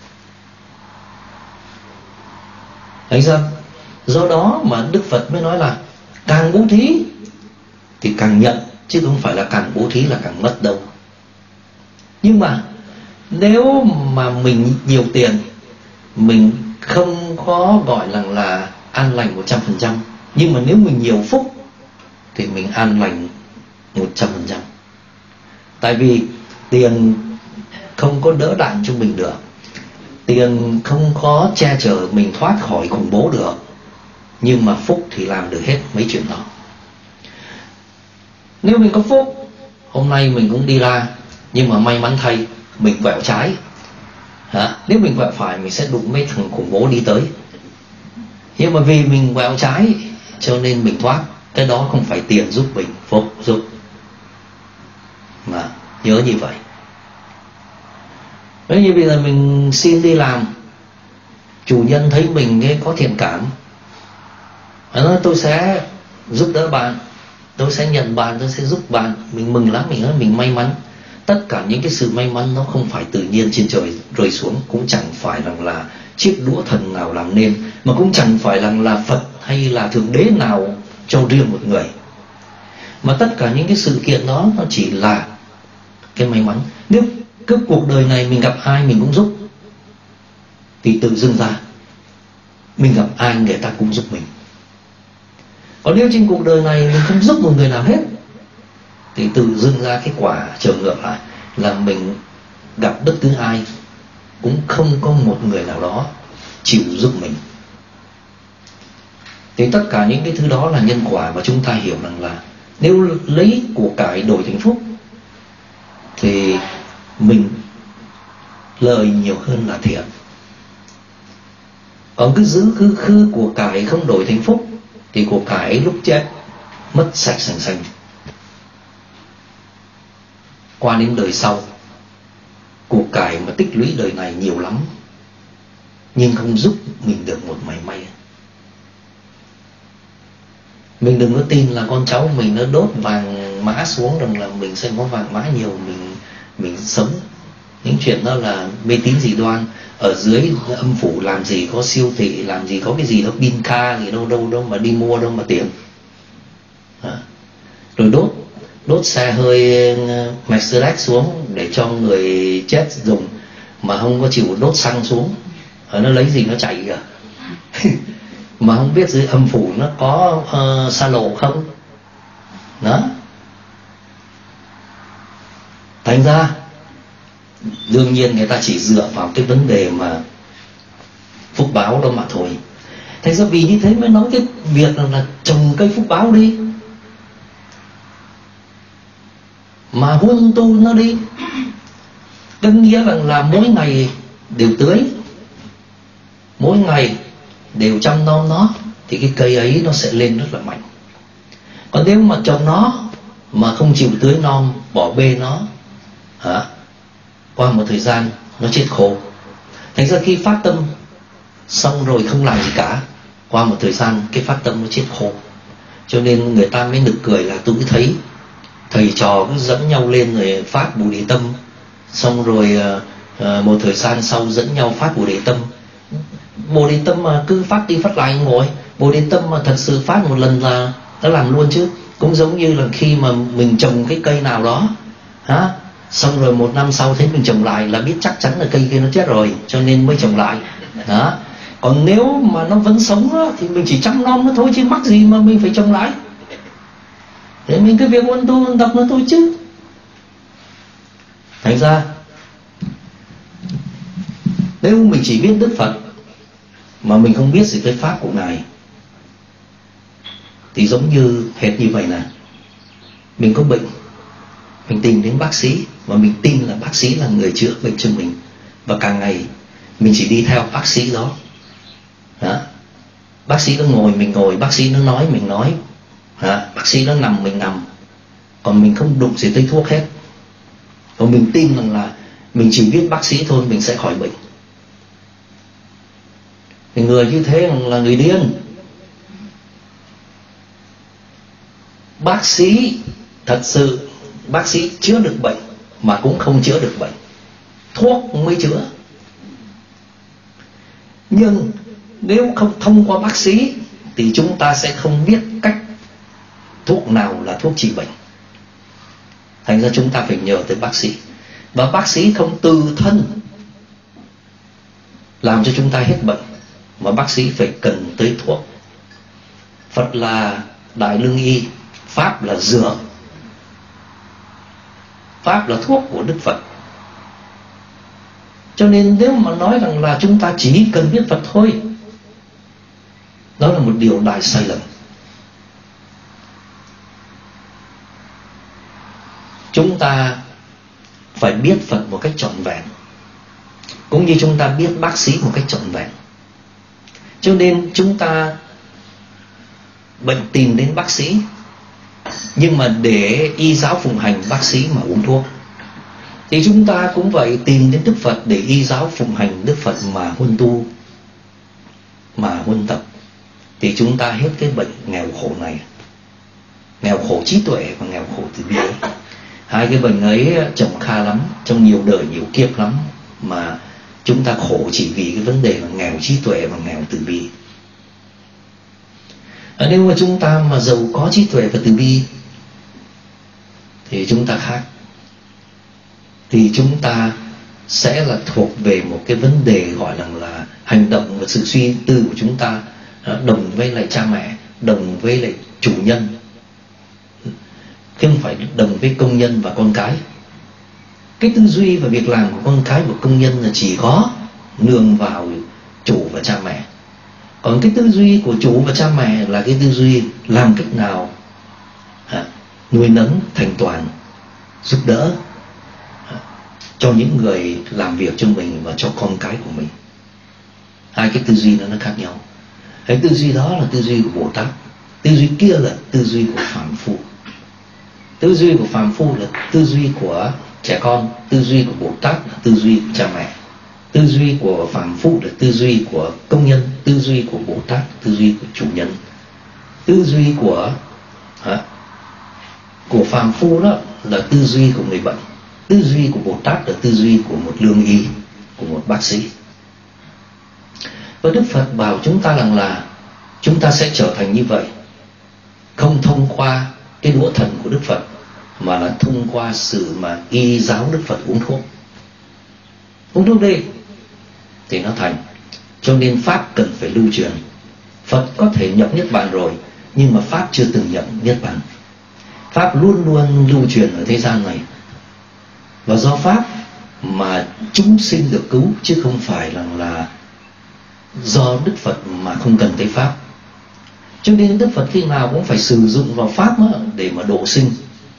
Thấy sao? Do đó mà Đức Phật mới nói là càng bố thí thì càng nhận, chứ không phải là càng bố thí là càng mất đâu. Nhưng mà nếu mà mình nhiều tiền, mình không có gọi là an lành 100%. Nhưng mà nếu mình nhiều phúc thì mình an lành 100%. Tại vì tiền không có đỡ đạn cho mình được, tiền không có che chở mình thoát khỏi khủng bố được, nhưng mà phúc thì làm được hết mấy chuyện đó. Nếu mình có phúc, hôm nay mình cũng đi ra, nhưng mà may mắn thay mình quẹo trái. Nếu mình quẹo phải mình sẽ đụng mấy thằng khủng bố đi tới. Nhưng mà vì mình quẹo trái cho nên mình thoát. Cái đó không phải tiền giúp mình, phúc giúp. Mà nhớ như vậy. Nếu như bây giờ mình xin đi làm, chủ nhân thấy mình có thiện cảm, nói tôi sẽ giúp đỡ bạn, tôi sẽ nhận bạn, tôi sẽ giúp bạn. Mình mừng lắm, mình nói mình may mắn. Tất cả những cái sự may mắn nó không phải tự nhiên trên trời rơi xuống, cũng chẳng phải là chiếc đũa thần nào làm nên, mà cũng chẳng phải là Phật hay là Thượng Đế nào cho riêng một người. Mà tất cả những cái sự kiện đó nó chỉ là cái may mắn. Nếu cứ cuộc đời này mình gặp ai mình cũng giúp thì tự dưng ra mình gặp ai người ta cũng giúp mình. Còn nếu trên cuộc đời này mình không giúp một người nào hết thì tự dưng ra cái quả trở ngược lại là mình gặp bất cứ ai cũng không có một người nào đó chịu giúp mình. Thì tất cả những cái thứ đó là nhân quả, và chúng ta hiểu rằng là nếu lấy của cải đổi thành phúc thì mình lời nhiều hơn là thiện. Còn cứ giữ khư của cải không đổi thành phúc thì của cải lúc chết mất sạch sành sanh. Qua đến đời sau, của cải mà tích lũy đời này nhiều lắm nhưng không giúp mình được một mảy may. Mình đừng có tin là con cháu mình nó đốt vàng mã xuống rằng là mình sẽ có vàng mã nhiều, mình sống. Những chuyện đó là mê tín dị đoan. Ở dưới âm phủ làm gì có siêu thị, làm gì có cái gì đâu, pin ca gì đâu mà đi mua, đâu mà tiền. Rồi đốt xe hơi Mercedes xuống để cho người chết dùng, mà không có chịu đốt xăng xuống. Nó lấy gì nó chạy kìa. Mà không biết dưới âm phủ nó có xa lộ không. Đó. Thành ra đương nhiên người ta chỉ dựa vào cái vấn đề mà phúc báo đó mà thôi. Thành ra vì như thế mới nói cái việc là trồng cây phúc báo đi, mà huân tu nó đi. Có nghĩa là mỗi ngày đều tưới, mỗi ngày đều chăm nom nó, thì cái cây ấy nó sẽ lên rất là mạnh. Còn nếu mà trồng nó mà không chịu tưới non, bỏ bê nó, qua một thời gian nó chết khô. Thành ra khi phát tâm xong rồi không làm gì cả, qua một thời gian cái phát tâm nó chết khô. Cho nên người ta mới nực cười là tôi cứ thấy thầy trò cứ dẫn nhau lên rồi phát Bồ Đề Tâm, xong rồi một thời gian sau dẫn nhau phát Bồ Đề Tâm. Bồ Đề Tâm mà cứ phát đi phát lại ngồi, Bồ Đề Tâm mà thật sự phát một lần là nó làm luôn chứ. Cũng giống như là khi mà mình trồng cái cây nào đó, xong rồi một năm sau thấy mình trồng lại là biết chắc chắn là cây kia nó chết rồi, cho nên mới trồng lại. Còn nếu mà nó vẫn sống đó, thì mình chỉ chăm nom nó thôi, chứ mắc gì mà mình phải trồng lại. Thế mình cứ việc ôn tu đọc nó thôi chứ. Thành ra nếu mình chỉ biết Đức Phật mà mình không biết gì tới pháp của Ngài thì giống như hệt như vậy nè. Mình có bệnh, mình tìm đến bác sĩ và mình tin là bác sĩ là người chữa bệnh cho mình, và càng ngày mình chỉ đi theo bác sĩ đó. Bác sĩ nó ngồi mình ngồi, bác sĩ nó nói mình nói, bác sĩ nó nằm mình nằm, còn mình không đụng gì tới thuốc hết. Còn mình tin rằng là mình chỉ biết bác sĩ thôi mình sẽ khỏi bệnh. Thì người như thế là người điên. Bác sĩ thật sự, bác sĩ chữa được bệnh mà cũng không chữa được bệnh. thuốc mới chữa. Nhưng nếu không thông qua bác sĩ thì chúng ta sẽ không biết cách thuốc nào là thuốc trị bệnh. Thành ra chúng ta phải nhờ tới bác sĩ. Và bác sĩ không từ thân làm cho chúng ta hết bệnh, mà bác sĩ phải cần tới thuốc. Phật là đại lương y, Pháp là dược, Pháp là thuốc của Đức Phật. Cho nên nếu mà nói rằng là chúng ta chỉ cần biết Phật thôi, đó là một điều đại sai lầm. Chúng ta phải biết Phật một cách trọn vẹn, cũng như chúng ta biết bác sĩ một cách trọn vẹn. Cho nên chúng ta bệnh tìm đến bác sĩ, nhưng mà để y giáo phụng hành bác sĩ mà uống thuốc. Thì chúng ta cũng vậy, tìm đến Đức Phật để y giáo phụng hành Đức Phật mà huân tu, mà huân tập, thì chúng ta hết cái bệnh nghèo khổ này. Nghèo khổ trí tuệ và nghèo khổ từ bi. Hai cái bệnh ấy chồng kha lắm, trong nhiều đời nhiều kiếp lắm, mà chúng ta khổ chỉ vì cái vấn đề là nghèo trí tuệ và nghèo từ bi. Nếu mà chúng ta mà giàu có trí tuệ và từ bi thì chúng ta khác. Thì chúng ta sẽ là thuộc về một cái vấn đề gọi là hành động và sự suy tư của chúng ta đồng với lại cha mẹ, đồng với lại chủ nhân, không phải đồng với công nhân và con cái. Cái tư duy và việc làm của con cái và công nhân là chỉ có nương vào chủ và cha mẹ. Còn cái tư duy của chủ và cha mẹ là cái tư duy làm cách nào nuôi nấng thành toàn, giúp đỡ cho những người làm việc cho mình và cho con cái của mình. Hai cái tư duy nó khác nhau. Cái tư duy đó là tư duy của Bồ Tát, tư duy kia là tư duy của phàm phu. Tư duy của phàm phu là tư duy của trẻ con, tư duy của Bồ Tát là tư duy của cha mẹ, tư duy của phàm phu là tư duy của công nhân, tư duy của Bồ Tát tư duy của chủ nhân. Tư duy của phàm phu đó là tư duy của người bệnh, tư duy của Bồ Tát là tư duy của một lương y, của một bác sĩ. Và Đức Phật bảo chúng ta rằng là chúng ta sẽ trở thành như vậy, không thông qua cái đũa thần của Đức Phật, mà là thông qua sự mà y giáo Đức Phật uống thuốc. Uống thuốc đi thì nó thành. Cho nên Pháp cần phải lưu truyền. Phật có thể nhập Niết Bàn rồi, nhưng mà Pháp chưa từng nhập Niết Bàn. Pháp luôn luôn lưu truyền ở thế gian này. Và do Pháp mà chúng sinh được cứu, chứ không phải là do Đức Phật mà không cần tới Pháp. Cho nên Đức Phật khi nào cũng phải sử dụng vào Pháp để mà độ sinh.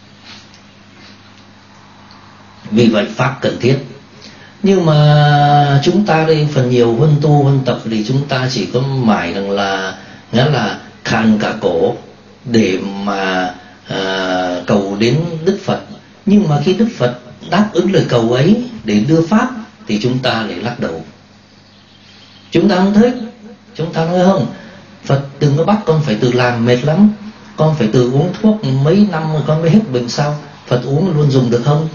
Vì vậy Pháp cần thiết. Nhưng mà chúng ta đây phần nhiều huân tu huân tập thì chúng ta chỉ có mải rằng là nghĩa là khàn cả cổ để mà cầu đến Đức Phật. Nhưng mà khi Đức Phật đáp ứng lời cầu ấy để đưa Pháp thì chúng ta lại lắc đầu. Chúng ta không thích. Chúng ta nói không, Phật đừng có bắt con phải tự làm, mệt lắm. Con phải tự uống thuốc mấy năm rồi con mới hết bệnh sao? Phật uống luôn dùng được không?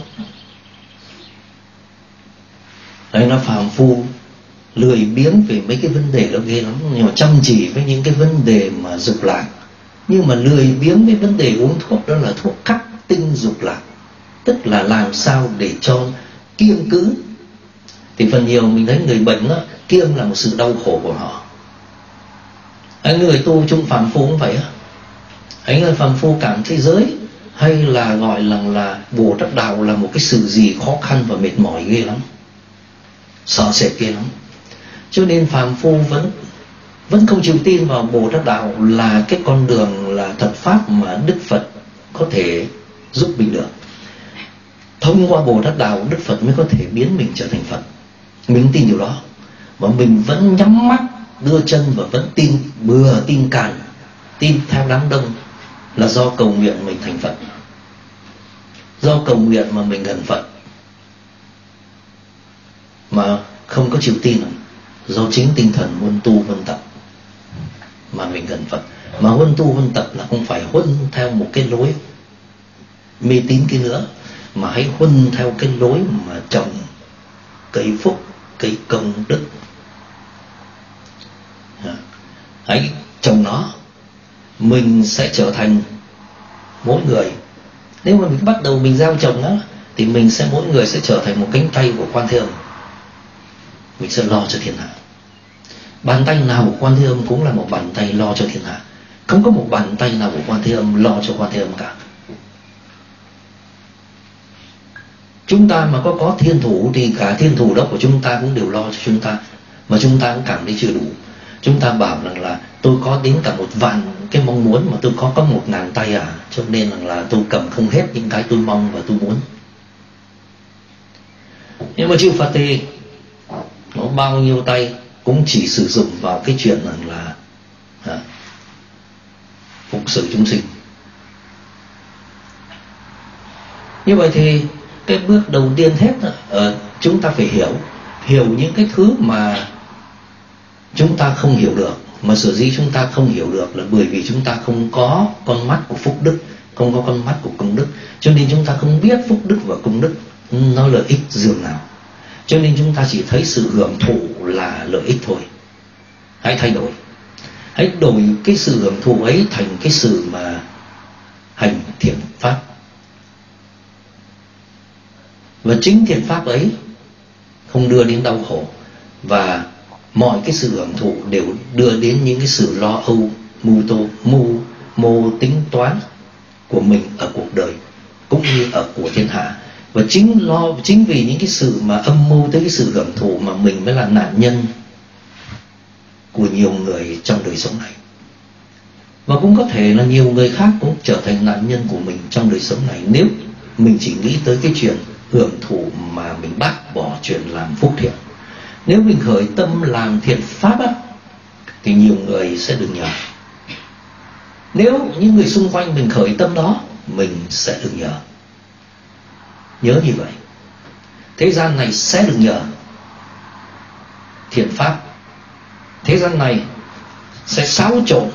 Đấy, nó phàm phu lười biếng về mấy cái vấn đề đó ghê lắm. Nhưng mà chăm chỉ với những cái vấn đề mà dục lạc. Nhưng mà lười biếng với vấn đề uống thuốc, đó là thuốc khắc tinh dục lạc. Tức là làm sao để cho kiêng cữ. Thì phần nhiều mình thấy người bệnh đó, kiêng là một sự đau khổ của họ. Anh người tu chung phàm phu cũng vậy á. Anh người phàm phu cảm thấy giới hay là gọi là Bồ Tát đạo là một cái sự gì khó khăn và mệt mỏi ghê lắm, sợ sệt ghê lắm. Cho nên phàm phu vẫn không chịu tin vào Bồ Tát đạo là cái con đường là thật pháp mà Đức Phật có thể giúp mình được. Thông qua Bồ Tát đạo, Đức Phật mới có thể biến mình trở thành Phật. Mình tin điều đó, mà mình vẫn nhắm mắt đưa chân và vẫn tin bừa, tin càn, tin theo đám đông, là do cầu nguyện mình thành Phật, do cầu nguyện mà mình gần Phật. Mà không có chịu tin, do chính tinh thần huân tu huân tập mà mình gần Phật. Mà huân tu huân tập là không phải huân theo một cái lối mê tín kia nữa, mà hãy huân theo cái lối mà trồng cây phúc, cây công đức. Hãy trồng nó, mình sẽ trở thành mỗi người. Nếu mà mình bắt đầu mình gieo trồng nó thì mình sẽ, mỗi người sẽ trở thành một cánh tay của Quan Thế Âm. Mình sẽ lo cho thiên hạ. Bàn tay nào của Quan Thế Âm cũng là một bàn tay lo cho thiên hạ. Không có một bàn tay nào của Quan Thế Âm lo cho Quan Thế Âm cả. Chúng ta mà có thiên thủ thì cả thiên thủ đó của chúng ta cũng đều lo cho chúng ta, mà chúng ta cũng cảm thấy chưa đủ. Chúng ta bảo rằng là tôi có đến cả 1.000 cái mong muốn mà tôi có 1.000 tay à, cho nên là tôi cầm không hết những cái tôi mong và tôi muốn. Nhưng mà chư Phật thì nó bao nhiêu tay cũng chỉ sử dụng vào cái chuyện rằng là phục sự chúng sinh. Như vậy thì cái bước đầu tiên hết chúng ta phải hiểu những cái thứ mà chúng ta không hiểu được. Mà sở dĩ chúng ta không hiểu được là bởi vì chúng ta không có con mắt của phúc đức, không có con mắt của công đức, cho nên chúng ta không biết phúc đức và công đức nó lợi ích dường nào. Cho nên chúng ta chỉ thấy sự hưởng thụ là lợi ích thôi. Hãy thay đổi, hãy đổi cái sự hưởng thụ ấy thành cái sự mà hành thiện pháp. Và chính thiện pháp ấy không đưa đến đau khổ, và mọi cái sự hưởng thụ đều đưa đến những cái sự lo âu, mưu tính toán của mình ở cuộc đời cũng như ở của thiên hạ. Và chính vì những cái sự mà âm mưu tới cái sự hưởng thụ mà mình mới là nạn nhân của nhiều người trong đời sống này. Và cũng có thể là nhiều người khác cũng trở thành nạn nhân của mình trong đời sống này, nếu mình chỉ nghĩ tới cái chuyện hưởng thụ mà mình bác bỏ chuyện làm phúc thiện. Nếu mình khởi tâm làm thiện pháp á, thì nhiều người sẽ được nhờ. Nếu những người xung quanh mình khởi tâm đó, mình sẽ được nhờ. Nhớ như vậy, thế gian này sẽ được nhờ thiện pháp. Thế gian này sẽ xáo trộn,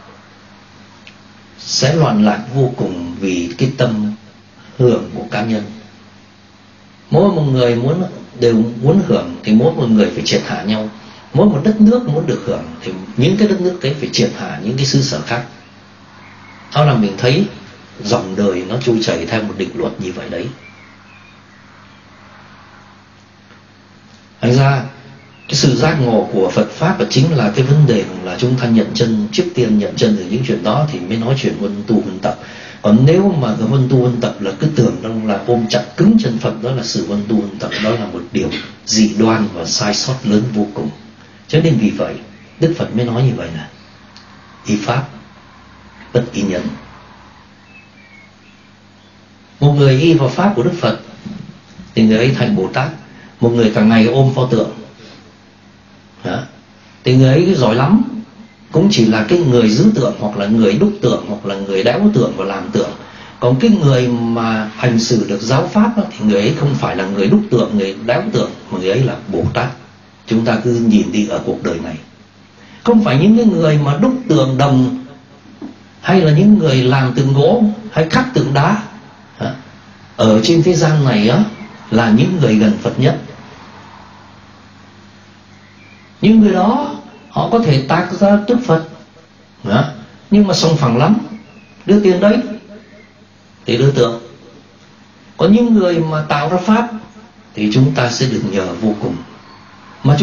sẽ loạn lạc vô cùng vì cái tâm hưởng của cá nhân. Mỗi một người đều muốn hưởng thì mỗi một người phải triệt hạ nhau. Mỗi một đất nước muốn được hưởng thì những cái đất nước đấy phải triệt hạ những cái xứ sở khác. Đó là mình thấy dòng đời nó trôi chảy theo một định luật như vậy đấy. Thành ra cái sự giác ngộ của Phật Pháp và chính là cái vấn đề là chúng ta nhận chân. Trước tiên nhận chân được những chuyện đó thì mới nói chuyện huân tu huân tập. Còn nếu mà cái huân tu huân tập là cứ tưởng rằng là ôm chặt cứng chân Phật, đó là sự huân tu huân tập, đó là một điều dị đoan và sai sót lớn vô cùng. Cho nên vì vậy Đức Phật mới nói như vậy là y pháp bất y nhân. Một người y vào pháp của Đức Phật thì người ấy thành Bồ Tát. Một người cả ngày ôm pho tượng thì người ấy giỏi lắm, cũng chỉ là cái người giữ tượng, hoặc là người đúc tượng, hoặc là người đẽo tượng và làm tượng. Còn cái người mà hành xử được giáo pháp đó, thì người ấy không phải là người đúc tượng, người đẽo tượng, mà người ấy là Bồ Tát. Chúng ta cứ nhìn đi ở cuộc đời này, không phải những cái người mà đúc tượng đồng, hay là những người làm tượng gỗ, hay khắc tượng đá ở trên thế gian này á, là những người gần Phật nhất. Những người đó họ có thể tác ra Đức Phật, nhưng mà sòng phẳng lắm, đưa tiền đấy thì đưa tượng. Có những người mà tạo ra pháp thì chúng ta sẽ được nhờ vô cùng. Mà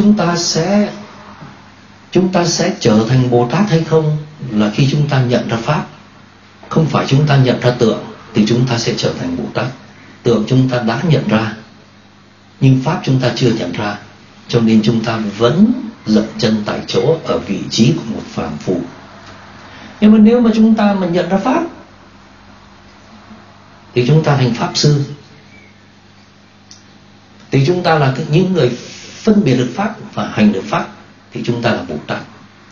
chúng ta sẽ trở thành Bồ Tát hay không là khi chúng ta nhận ra pháp. Không phải chúng ta nhận ra tượng thì chúng ta sẽ trở thành Bồ Tát. Tượng chúng ta đã nhận ra, nhưng pháp chúng ta chưa nhận ra, cho nên chúng ta vẫn dậm chân tại chỗ ở vị trí của một phàm phu. Nhưng mà nếu mà chúng ta mà nhận ra pháp thì chúng ta thành pháp sư, thì chúng ta là những người phân biệt được pháp và hành được pháp, thì chúng ta là Bồ Tát.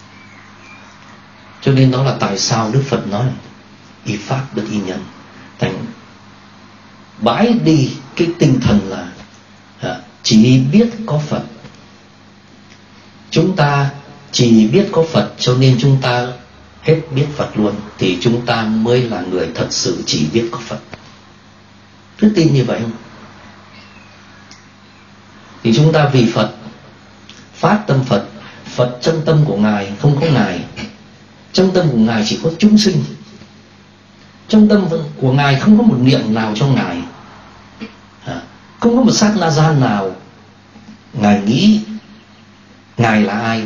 Cho nên đó là tại sao Đức Phật nói y pháp bất y nhân. Thành bãi đi cái tinh thần là chỉ biết có Phật. Chúng ta chỉ biết có Phật, cho nên chúng ta hết biết Phật luôn, thì chúng ta mới là người thật sự chỉ biết có Phật. Cứ tin như vậy không? thì chúng ta vì Phật, phát tâm Phật. Phật trong tâm của Ngài không có Ngài, trong tâm của Ngài chỉ có chúng sinh. Trong tâm của Ngài không có một niệm nào cho Ngài, không có một sát na gian nào Ngài nghĩ Ngài là ai.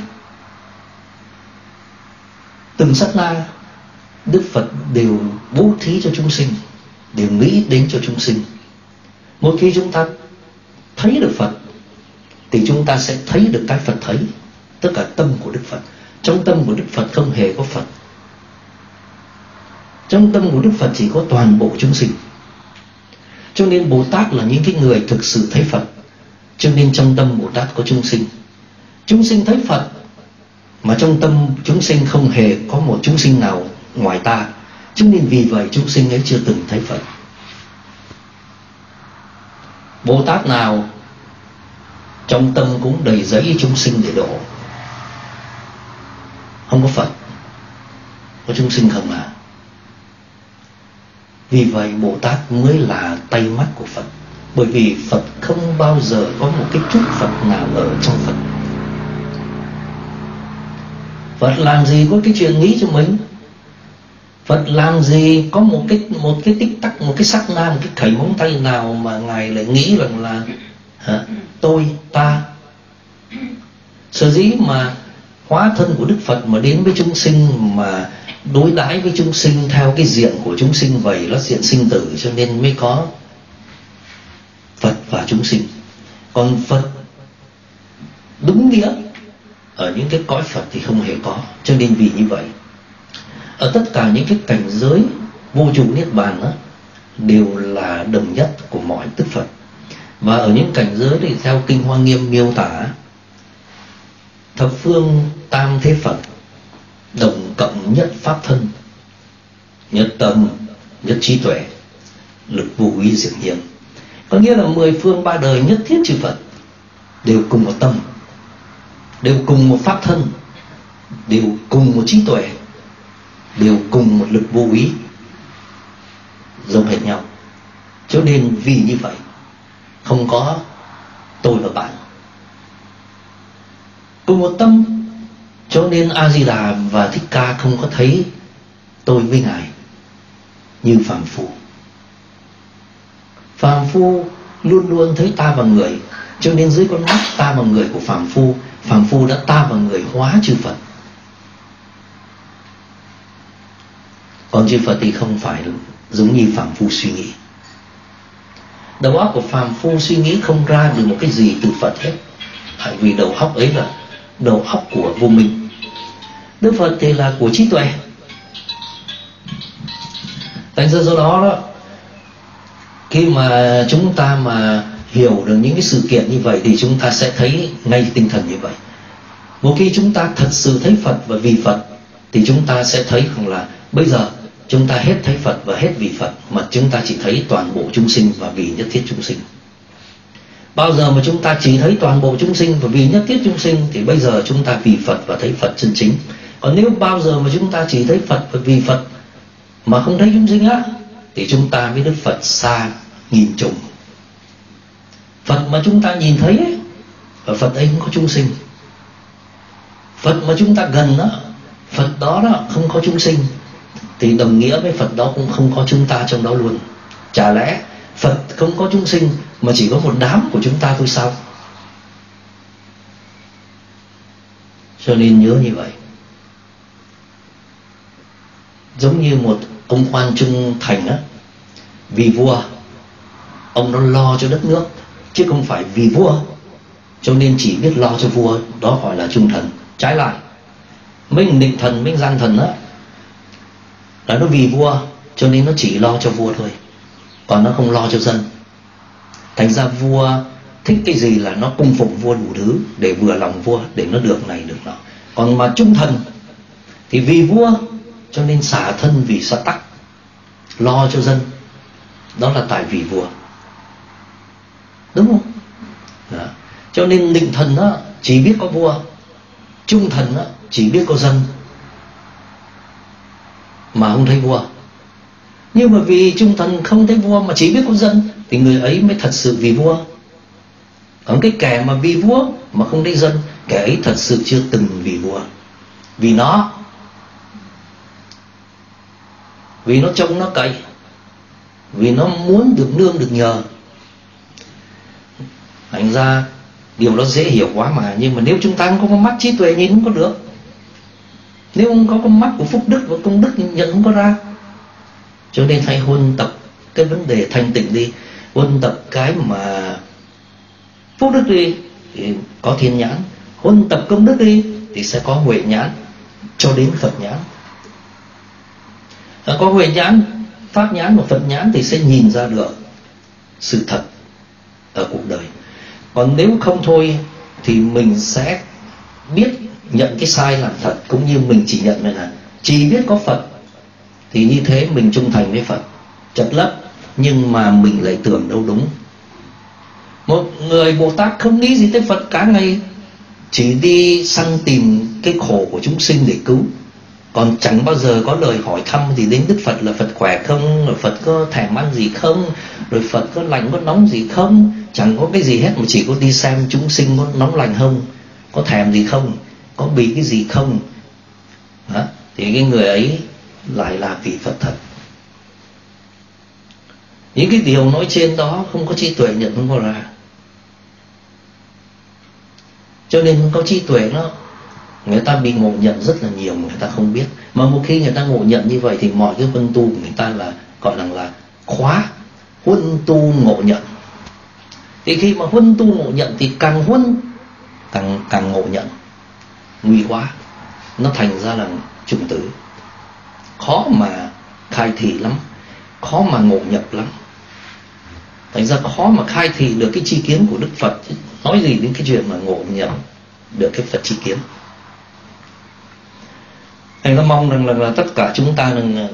Từng sát na Đức Phật đều bố thí cho chúng sinh, đều nghĩ đến cho chúng sinh. Một khi chúng ta thấy được Phật thì chúng ta sẽ thấy được cái Phật thấy, tất cả tâm của Đức Phật. Trong tâm của Đức Phật không hề có Phật, trong tâm của Đức Phật chỉ có toàn bộ chúng sinh. Cho nên Bồ Tát là những cái người thực sự thấy Phật. Cho nên trong tâm Bồ Tát có chúng sinh. Chúng sinh thấy Phật, mà trong tâm chúng sinh không hề có một chúng sinh nào ngoài ta. Cho nên vì vậy chúng sinh ấy chưa từng thấy Phật. Bồ Tát nào trong tâm cũng đầy dẫy chúng sinh để độ. Không có Phật, có chúng sinh không à. Vì vậy Bồ Tát mới là tay mắt của Phật. Bởi vì Phật không bao giờ có một cái chút Phật nào ở trong Phật. Phật làm gì có cái chuyện nghĩ cho mình. Phật làm gì có một cái tích tắc, một cái sát na, một cái khẩy móng tay nào mà Ngài lại nghĩ rằng là tôi, ta. Sở dĩ mà hóa thân của Đức Phật mà đến với chúng sinh, mà đối đãi với chúng sinh theo cái diện của chúng sinh vậy, nó diện sinh tử, cho nên mới có Phật và chúng sinh. Còn Phật đúng nghĩa ở những cái cõi Phật thì không hề có. Cho nên vì như vậy, ở tất cả những cái cảnh giới vô trụ niết bàn đó, đều là đồng nhất của mọi Đức Phật. Và ở những cảnh giới thì theo Kinh Hoa Nghiêm miêu tả, thập phương tam thế Phật đồng cộng nhất pháp thân, nhất tâm, nhất trí tuệ, lực vô úy diệu nhiên. Có nghĩa là 10 phương ba đời nhất thiết chư Phật đều cùng một tâm, đều cùng một pháp thân, đều cùng một trí tuệ, đều cùng một lực vô úy, giống hệt nhau. Cho nên vì như vậy không có tôi và bạn, cùng một tâm. Cho nên A Di Đà và Thích Ca không có thấy tôi với Ngài như phàm phu. Phàm phu luôn luôn thấy ta và người. Cho nên dưới con mắt ta và người của phàm phu đã ta và người hóa chư Phật. Còn chư Phật thì không phải giống như phàm phu suy nghĩ. Đầu óc của phàm phu suy nghĩ không ra được một cái gì từ Phật hết, bởi vì đầu óc ấy là đầu óc của vô minh. Đức Phật thì là của trí tuệ. Thành ra do đó khi mà chúng ta mà hiểu được những cái sự kiện như vậy thì chúng ta sẽ thấy ngay tinh thần như vậy. Một khi chúng ta thật sự thấy Phật và vì Phật thì chúng ta sẽ thấy rằng là bây giờ chúng ta hết thấy Phật và hết vì Phật, mà chúng ta chỉ thấy toàn bộ chúng sinh và vì nhất thiết chúng sinh. Bao giờ mà chúng ta chỉ thấy toàn bộ chúng sinh và vì nhất thiết chúng sinh thì bây giờ chúng ta vì Phật và thấy Phật chân chính. Còn nếu bao giờ mà chúng ta chỉ thấy Phật và vì Phật mà không thấy chúng sinh á, thì chúng ta với Đức Phật xa nghìn trùng. Phật mà chúng ta nhìn thấy ấy, và Phật ấy không có chúng sinh. Phật mà chúng ta gần đó, Phật đó không có chúng sinh, thì đồng nghĩa với Phật đó cũng không có chúng ta trong đó luôn. Chả lẽ Phật không có chúng sinh mà chỉ có một đám của chúng ta thôi sao? Cho nên nhớ như vậy. Giống như một ông quan trung thành á, vì vua, ông nó lo cho đất nước, chứ không phải vì vua, cho nên chỉ biết lo cho vua, đó gọi là trung thần. Trái lại, mình định thần, mình gian thần á, là nó vì vua, cho nên nó chỉ lo cho vua thôi, còn nó không lo cho dân. Thành ra vua thích cái gì là nó cung phụng vua đủ thứ để vừa lòng vua, để nó được này được nọ. Còn mà trung thần thì vì vua cho nên xả thân vì xã tắc, lo cho dân, đó là tại vì vua, đúng không? Đó. Cho nên định thần đó, chỉ biết có vua, trung thần đó, chỉ biết có dân mà không thấy vua. Nhưng mà vì trung thần không thấy vua mà chỉ biết có dân thì người ấy mới thật sự vì vua. Còn cái kẻ mà vì vua mà không lấy dân, kẻ ấy thật sự chưa từng vì vua. Vì nó trông nó cậy, vì nó muốn được nương được nhờ. Thành ra điều đó dễ hiểu quá mà. Nhưng mà nếu chúng ta không có con mắt trí tuệ nhìn không có được. Nếu không có con mắt của phúc đức và công đức nhận không có ra. Cho nên hãy huân tập cái vấn đề thanh tịnh đi, huân tập cái mà phúc đức đi thì có thiên nhãn, huân tập công đức đi thì sẽ có huệ nhãn cho đến Phật nhãn. Có huệ nhãn, pháp nhãn và Phật nhãn thì sẽ nhìn ra được sự thật ở cuộc đời. Còn nếu không thôi thì mình sẽ biết nhận cái sai làm thật, cũng như mình chỉ nhận này là chỉ biết có Phật, thì như thế mình trung thành với Phật chật lấp, nhưng mà mình lại tưởng đâu đúng. Một người Bồ Tát không nghĩ gì tới Phật cả ngày, chỉ đi săn tìm cái khổ của chúng sinh để cứu, còn chẳng bao giờ có lời hỏi thăm thì đến Đức Phật là Phật khỏe không, rồi Phật có thèm ăn gì không, rồi Phật có lạnh có nóng gì không, chẳng có cái gì hết, mà chỉ có đi xem chúng sinh có nóng lạnh không, có thèm gì không, có bị cái gì không. Đó. Thì cái người ấy lại là vị Phật thật. Những cái điều nói trên đó không có trí tuệ nhận không có ra. Cho nên không có trí tuệ đó, người ta bị ngộ nhận rất là nhiều mà người ta không biết. Mà một khi người ta ngộ nhận như vậy thì mọi cái huân tu của người ta là gọi là khóa huân tu ngộ nhận. Thì khi mà huân tu ngộ nhận thì càng huân càng ngộ nhận, nguy quá, nó thành ra là trùng tử, khó mà khai thị lắm, khó mà ngộ nhập lắm. Thành ra khó mà khai thị được cái tri kiến của Đức Phật, nói gì đến cái chuyện mà ngộ nhập được cái Phật tri kiến. Thành ra mong rằng là tất cả chúng ta đừng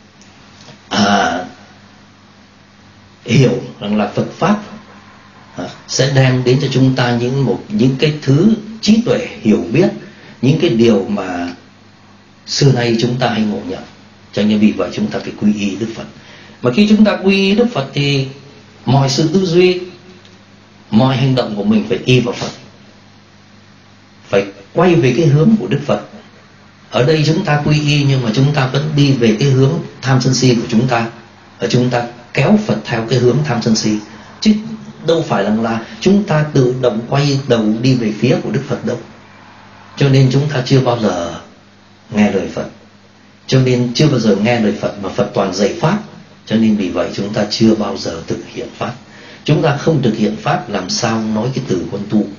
hiểu rằng là Phật pháp sẽ đem đến cho chúng ta những cái thứ trí tuệ hiểu biết, những cái điều mà xưa nay chúng ta hay ngộ nhận. Cho nên vì vậy chúng ta phải quy y Đức Phật. Mà khi chúng ta quy y Đức Phật thì mọi sự tư duy, mọi hành động của mình phải y vào Phật, phải quay về cái hướng của Đức Phật. Ở đây chúng ta quy y nhưng mà chúng ta vẫn đi về cái hướng tham sân si của chúng ta, và chúng ta kéo Phật theo cái hướng tham sân si, chứ đâu phải là chúng ta tự động quay đầu đi về phía của Đức Phật đâu. Cho nên chúng ta chưa bao giờ nghe lời Phật, cho nên chưa bao giờ nghe lời Phật, mà Phật toàn dạy pháp. Cho nên vì vậy chúng ta chưa bao giờ thực hiện pháp. Chúng ta không thực hiện pháp, làm sao nói cái từ huân tu,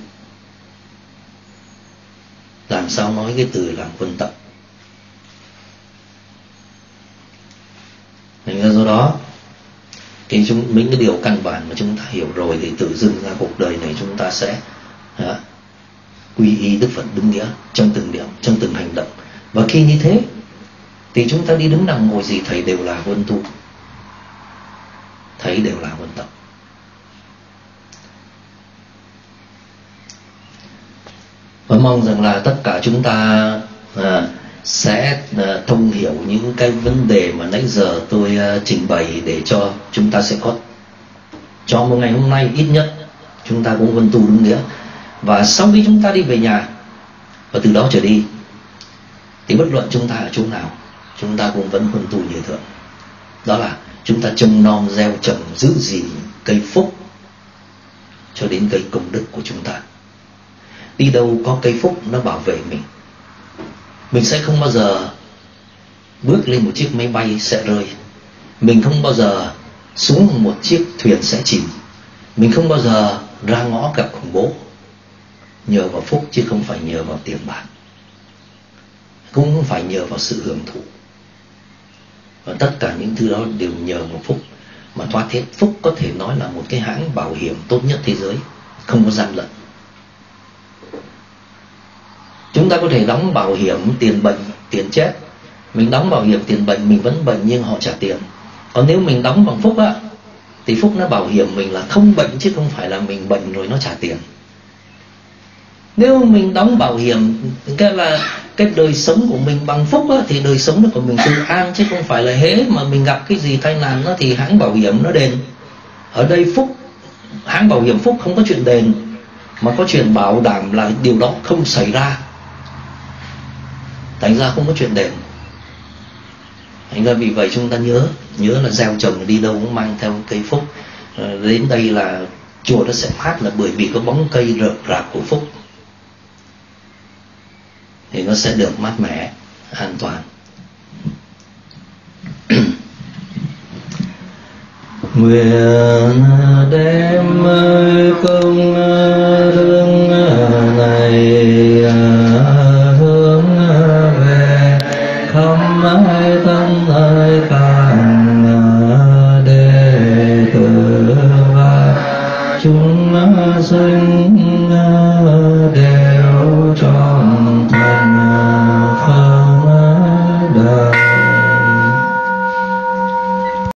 làm sao nói cái từ làm huân tập. Thành ra do đó thì những cái điều căn bản mà chúng ta hiểu rồi thì tự dưng ra cuộc đời này chúng ta sẽ quy y Đức Phật đúng nghĩa trong từng điểm, trong từng hành động. Và khi như thế thì chúng ta đi đứng nằm ngồi gì thầy đều là huân tu, thầy đều là huân tập. Và mong rằng là tất cả chúng ta sẽ thông hiểu những cái vấn đề mà nãy giờ tôi trình bày, để cho chúng ta sẽ có cho một ngày hôm nay ít nhất chúng ta cũng huân tu đúng nghĩa. Và sau khi chúng ta đi về nhà, và từ đó trở đi thì bất luận chúng ta ở chỗ nào, chúng ta cũng vẫn huân tu như thường. Đó là chúng ta trông nom gieo trồng giữ gìn cây phúc cho đến cây công đức của chúng ta. Đi đâu có cây phúc nó bảo vệ mình. Mình sẽ không bao giờ bước lên một chiếc máy bay sẽ rơi, mình không bao giờ xuống một chiếc thuyền sẽ chìm, mình không bao giờ ra ngõ gặp khủng bố. Nhờ vào phúc chứ không phải nhờ vào tiền bạc, cũng không phải nhờ vào sự hưởng thụ. Và tất cả những thứ đó đều nhờ vào phúc mà thoát hết. Phúc có thể nói là một cái hãng bảo hiểm tốt nhất thế giới, không có gian lận. Chúng ta có thể đóng bảo hiểm tiền bệnh, tiền chết. Mình đóng bảo hiểm tiền bệnh, mình vẫn bệnh nhưng họ trả tiền. Còn nếu mình đóng bằng phúc á, thì phúc nó bảo hiểm mình là không bệnh, chứ không phải là mình bệnh rồi nó trả tiền. Nếu mình đóng bảo hiểm cái là cái đời sống của mình bằng phúc á, thì đời sống của mình tự an, chứ không phải là hễ mà mình gặp cái gì tai nạn đó thì hãng bảo hiểm nó đền. Ở đây phúc, hãng bảo hiểm phúc không có chuyện đền, mà có chuyện bảo đảm là điều đó không xảy ra. Thành ra không có chuyện đền. Thành ra vì vậy chúng ta nhớ là gieo trồng đi đâu cũng mang theo cây phúc. Đến đây là chùa nó sẽ mát là bởi vì có bóng cây rợp rạp của phúc, thì nó sẽ được mát mẻ, an toàn. Nguyện đem công đức này hướng về khắp tân càng đệ tử và chúng sinh